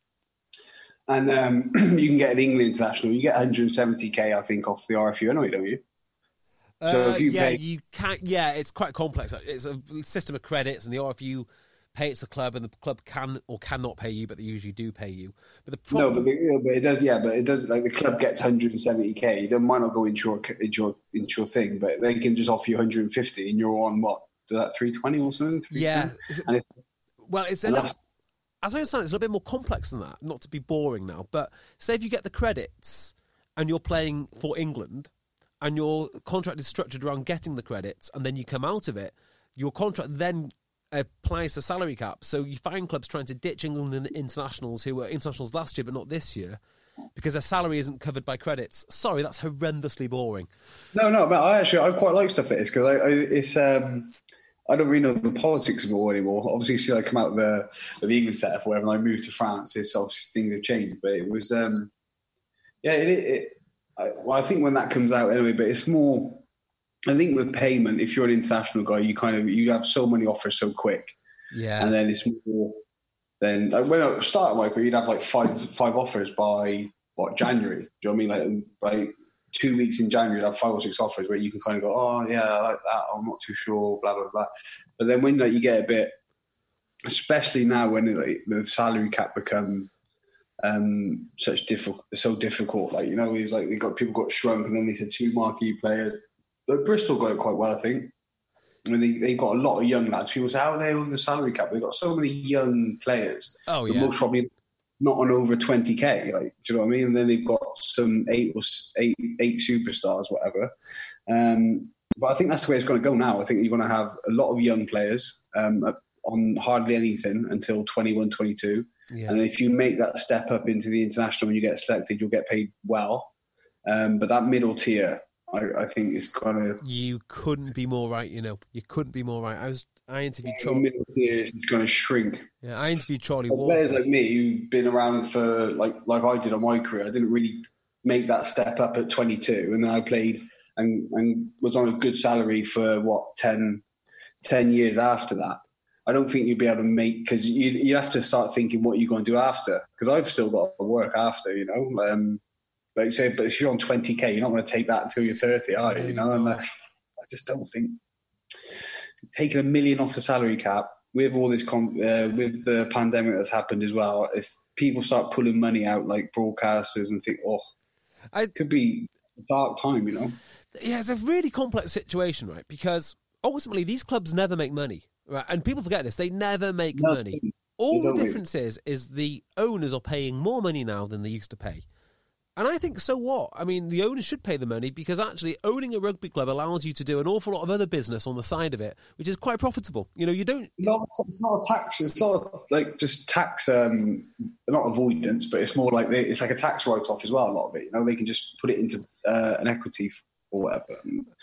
and um, you can get an England international, you get one hundred seventy k, I think, off the R F U anyway, don't you? Uh, so if you yeah, pay... you can't. Yeah, it's quite complex. It's a system of credits, and the R F U pay it's the club, and the club can or cannot pay you, but they usually do pay you. But the problem... no, but, the, you know, but it does. Yeah, but it does. Like the club gets one hundred seventy k. They might not go into your into your into your thing, but they can just offer you one hundred fifty, and you're on what? Is that three twenty or something? Yeah. And if, well, it's a little, as I understand, it's a little bit more complex than that. Not to be boring now, but say if you get the credits and you're playing for England, and your contract is structured around getting the credits, and then you come out of it, your contract then applies to salary cap. So you find clubs trying to ditch England internationals who were internationals last year but not this year because their salary isn't covered by credits. Sorry, that's horrendously boring. No, no, but I actually I quite like stuff like this because I, I, it's um, I don't really know the politics of it all anymore. Obviously, see, I come out of the, of the England setup, where when I moved to France, it's obviously things have changed. But it was, um, yeah, it. it I, well, I think when that comes out anyway, but it's more. I think with payment, if you're an international guy, you kind of you have so many offers so quick, yeah, and then it's more. Then like when I started my career, you'd have like five five offers by what January. Do you know what I mean? Like like two weeks in January, you'd have five or six offers where you can kind of go, oh yeah, I like that. I'm not too sure, blah blah blah. But then when like, you get a bit, especially now when like, the salary cap become um, such difficult, so difficult. Like you know, it's like they got people got shrunk, and then they said two marquee players. But Bristol got it quite well, I think. I mean, they, they got a lot of young lads. People say, how are they with the salary cap? They've got so many young players. Oh, yeah. Most probably not on over twenty k. Like, do you know what I mean? And then they've got some eight or eight, eight superstars, whatever. Um, but I think that's the way it's going to go now. I think you're going to have a lot of young players um, on hardly anything until twenty-one, twenty-two. Yeah. And if you make that step up into the international and you get selected, you'll get paid well. Um, but that middle tier... I, I think it's kind of... You couldn't be more right, you know. You couldn't be more right. I was. I interviewed yeah, Charlie... The middle tier is going to shrink. Yeah, I interviewed Charlie like Walker. Players like me who've been around for, like like I did on my career, I didn't really make that step up at twenty-two. And then I played and, and was on a good salary for, what, ten, ten years after that. I don't think you'd be able to make... Because you, you have to start thinking what you're going to do after. Because I've still got to work after, you know. Um, Like you say, but if you're on twenty k, you're not going to take that until you're thirty, are you? You know, and uh, I just don't think taking a million off the salary cap with all this con- uh, with the pandemic that's happened as well. If people start pulling money out like broadcasters and think, oh, I, it could be a dark time, you know. Yeah, it's a really complex situation, right? Because ultimately, these clubs never make money, right? And people forget this; they never make no, money. All the difference is, is the owners are paying more money now than they used to pay. And I think, so what? I mean, the owners should pay the money because actually owning a rugby club allows you to do an awful lot of other business on the side of it, which is quite profitable. You know, you don't... No, it's not a tax. It's not like just tax, um, not avoidance, but it's more like they, it's like a tax write-off as well, a lot of it. You know, they can just put it into uh, an equity or whatever.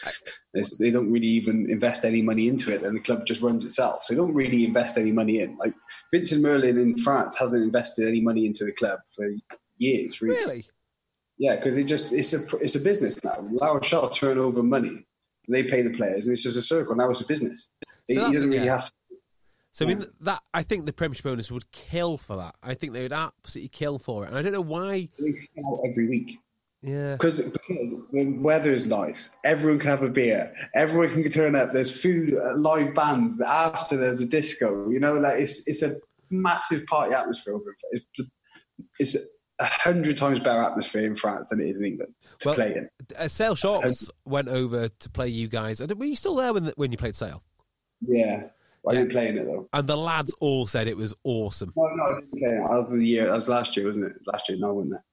It's, they don't really even invest any money into it, and the club just runs itself. So they don't really invest any money in. Like Vincent Merlin in France hasn't invested any money into the club for years, really. Really? Yeah, because it just it's a it's a business now. La Rochelle turn over money, they pay the players, and it's just a circle. Now it's a business. It, So he doesn't really yeah. have to. So I mean, that I think the Premiership owners would kill for that. I think they would absolutely kill for it, and I don't know why. They sell out every week. Yeah, Because because the weather is nice. Everyone can have a beer. Everyone can turn up. There's food, uh, live bands. After there's a disco. You know, like it's it's a massive party atmosphere over it. It's, it's a hundred times better atmosphere in France than it is in England to well, play in. uh, Sale Sharks went over to play you guys. Were you still there when when you played Sale? Yeah, I Yeah. didn't play in it though. And the lads all said it was awesome. No, no, I didn't play in it. I was the year. I was last year, wasn't it? Last year, no, I wasn't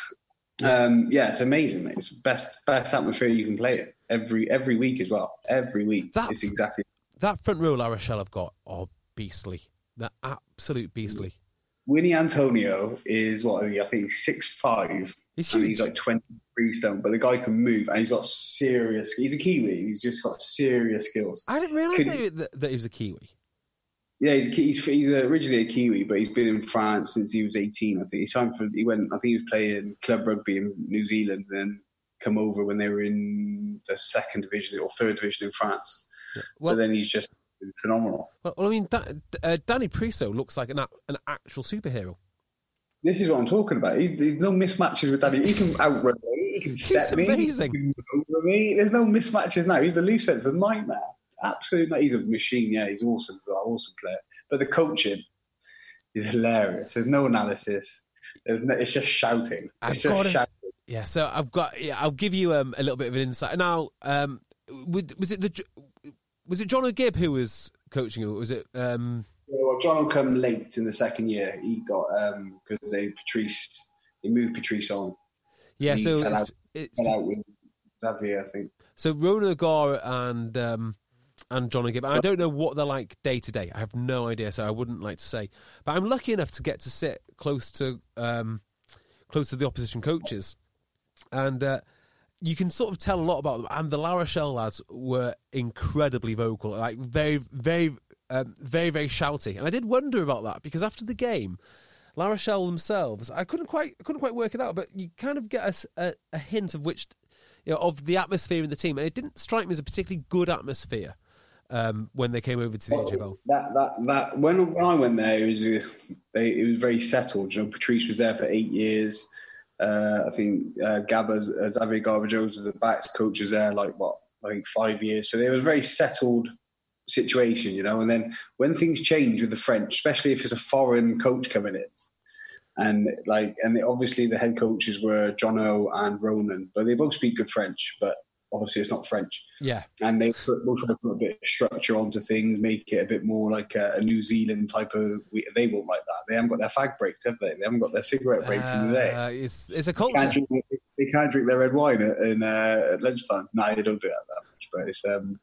there. Um, yeah, it's amazing, mate. It's the best best atmosphere you can play it every every week as well. Every week, That- it's exactly. That front row La Rochelle have got are beastly. They're absolute beastly. Winnie Antonio is what I think he's six five. He's and huge. he's like twenty-three stone, but the guy can move and he's got serious. He's a Kiwi. He's just got serious skills. I didn't realise Could- that, he- that, that he was a Kiwi. Yeah, he's, a, Ki- he's he's originally a Kiwi, but he's been in France since he was eighteen. I think he signed for. He went. I think he was playing club rugby in New Zealand, and then come over when they were in the second division or third division in France. Well, but then he's just been phenomenal. well, well, I mean, da, uh, Danny Priso looks like an a- an actual superhero. This is what I'm talking about. He's, there's no mismatches with Danny. He can outrun me. He can step me. amazing. He can move over me. There's no mismatches now. He's the loose end. It's a nightmare. Absolutely. He's a machine. Yeah, he's awesome. An awesome player. But the coaching is hilarious. There's no analysis. There's no, it's just shouting. It's I've just gotta- shouting. Yeah, so I've got. Yeah, I'll give you um, a little bit of an insight now. Um, would, was it the was it John O'Gibb who was coaching you? Or was it? Um, Yeah, well, John will come late in the second year. He got because they Patrice they moved Patrice on. yeah, He so fell it's, out. it's Fell out with Xavier, I think. so Rona Gar and um, and John O'Gibb. I don't know what they're like day to day. I have no idea, so I wouldn't like to say. But I'm lucky enough to get to sit close to um, close to the opposition coaches, and uh, you can sort of tell a lot about them. And the La Rochelle lads were incredibly vocal, like very, very, um, very, very shouty. And I did wonder about that because after the game, La Rochelle themselves, I couldn't quite, I couldn't quite work it out. But you kind of get a, s- a- a hint of which, you know, of the atmosphere in the team, and it didn't strike me as a particularly good atmosphere um, when they came over to the H F L. That that that when when I went there, it was uh, they, it was very settled. You know, Patrice was there for eight years. Uh, I think uh, Gabba, uh, Xavier Garbajosa, the backs coach, was there like what I think five years. So it was a very settled situation, you know. And then when things change with the French, especially if it's a foreign coach coming in, and like and obviously the head coaches were Jono and Ronan, but they both speak good French, but obviously it's not French. Yeah, And they put, we'll try to put a bit of structure onto things, make it a bit more like a, a New Zealand type of. They won't like that. They haven't got their fag breaks, have they? They haven't got their cigarette breaks in the day. uh, it's it's a They culture. can't, drink, they can't drink their red wine at, in, uh, at lunchtime. No, they don't do that that much. But it's um,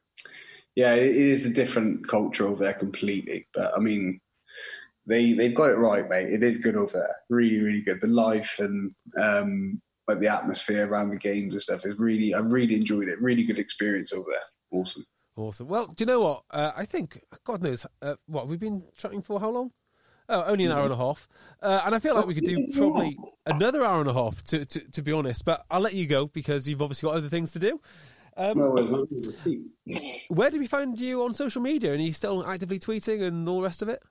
yeah, it is a different culture over there completely. But I mean, they they've got it right, mate. It is good over there. Really, really good. The life and um. Like the atmosphere around the games and stuff is really, I really enjoyed it. Really good experience over there. Awesome. Awesome. Well, do you know what? Uh, I think, God knows, uh, what, have we been chatting for how long? Oh, only an hour and a half. Uh, and I feel like we could do probably another hour and a half, to, to, to be honest. But I'll let you go because you've obviously got other things to do. Um, No, no, where did we find you on social media? And are you still actively tweeting and all the rest of it?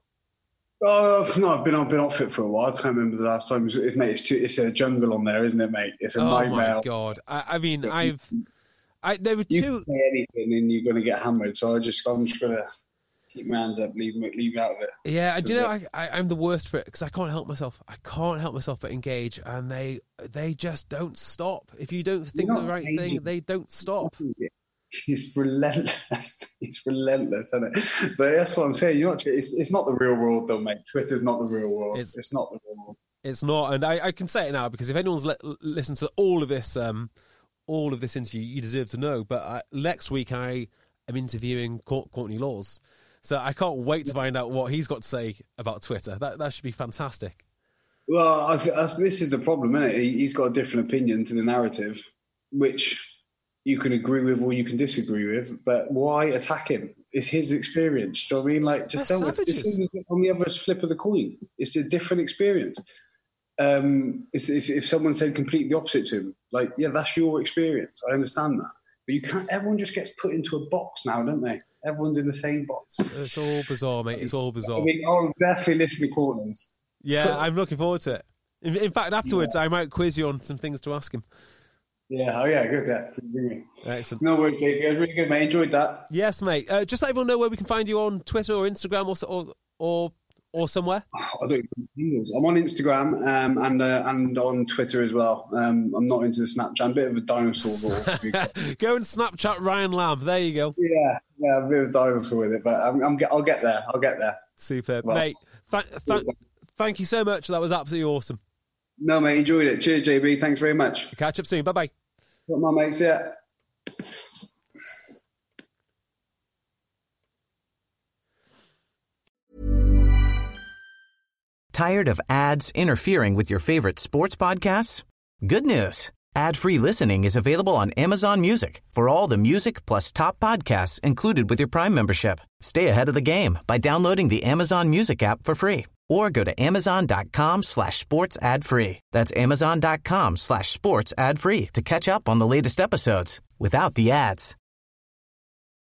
Oh no, I've been on been off it for a while. I can't remember the last time. It's, mate, it's, too, it's a jungle on there, isn't it, mate? It's a Oh, nightmare. my God. I, I mean, I've... I, there were You two... can say anything and you're going to get hammered. So I just, I'm just going to keep my hands up, leave, leave out of it. Yeah, do you know, I, I, I'm the worst for it because I can't help myself. I can't help myself but engage, and they they just don't stop. If you don't think You're the not right engaging. thing, they don't stop. It's relentless. It's relentless, isn't it? But that's what I'm saying. You're not. It's, it's not the real world, though, mate. Twitter's not the real world. It's- It's, not the real world. It's not, and I, I can say it now because if anyone's le- listened to all of this, um, all of this interview, you deserve to know. But uh, next week I am interviewing Court- Courtney Laws, so I can't wait to find out what he's got to say about Twitter. That that should be fantastic. Well, I th- I, this is the problem, isn't it? He, he's got a different opinion to the narrative, which you can agree with or you can disagree with. But why attack him? It's his experience. Do you know what I mean? Like, just They're don't. This savages. is on the other flip of the coin. It's a different experience. Um, it's, if, if someone said completely the opposite to him, like, yeah, that's your experience. I understand that, but you can't. Everyone just gets put into a box now, don't they? Everyone's in the same box. It's all bizarre, mate. It's all bizarre. I mean, I'll definitely listen to Courtney's. Yeah, I'm looking forward to it. In, in fact, afterwards, yeah. I might quiz you on some things to ask him. Yeah, oh yeah, good. Yeah, excellent. No worries, Jake. It was really good, mate. Enjoyed that. Yes, mate. Uh, just let everyone know where we can find you on Twitter or Instagram or or or, or somewhere. I don't. I'm on Instagram um, and uh, and on Twitter as well. Um, I'm not into the Snapchat. I'm a bit of a dinosaur. Go and Snapchat Ryan Lamb. There you go. Yeah, yeah, I'm a bit of a dinosaur with it, but I'm, I'm I'll get there. I'll get there. Superb, well, mate. Th- th- thank you so much. That was absolutely awesome. No, mate, enjoyed it. Cheers, J B. Thanks very much. Catch up soon. Bye bye. Got my mates, yeah. Tired of ads interfering with your favorite sports podcasts? Good news. Ad-free listening is available on Amazon Music for all the music plus top podcasts included with your Prime membership. Stay ahead of the game by downloading the Amazon Music app for free or go to amazon.com slash sports ad free. That's amazon.com slash sports ad free to catch up on the latest episodes without the ads.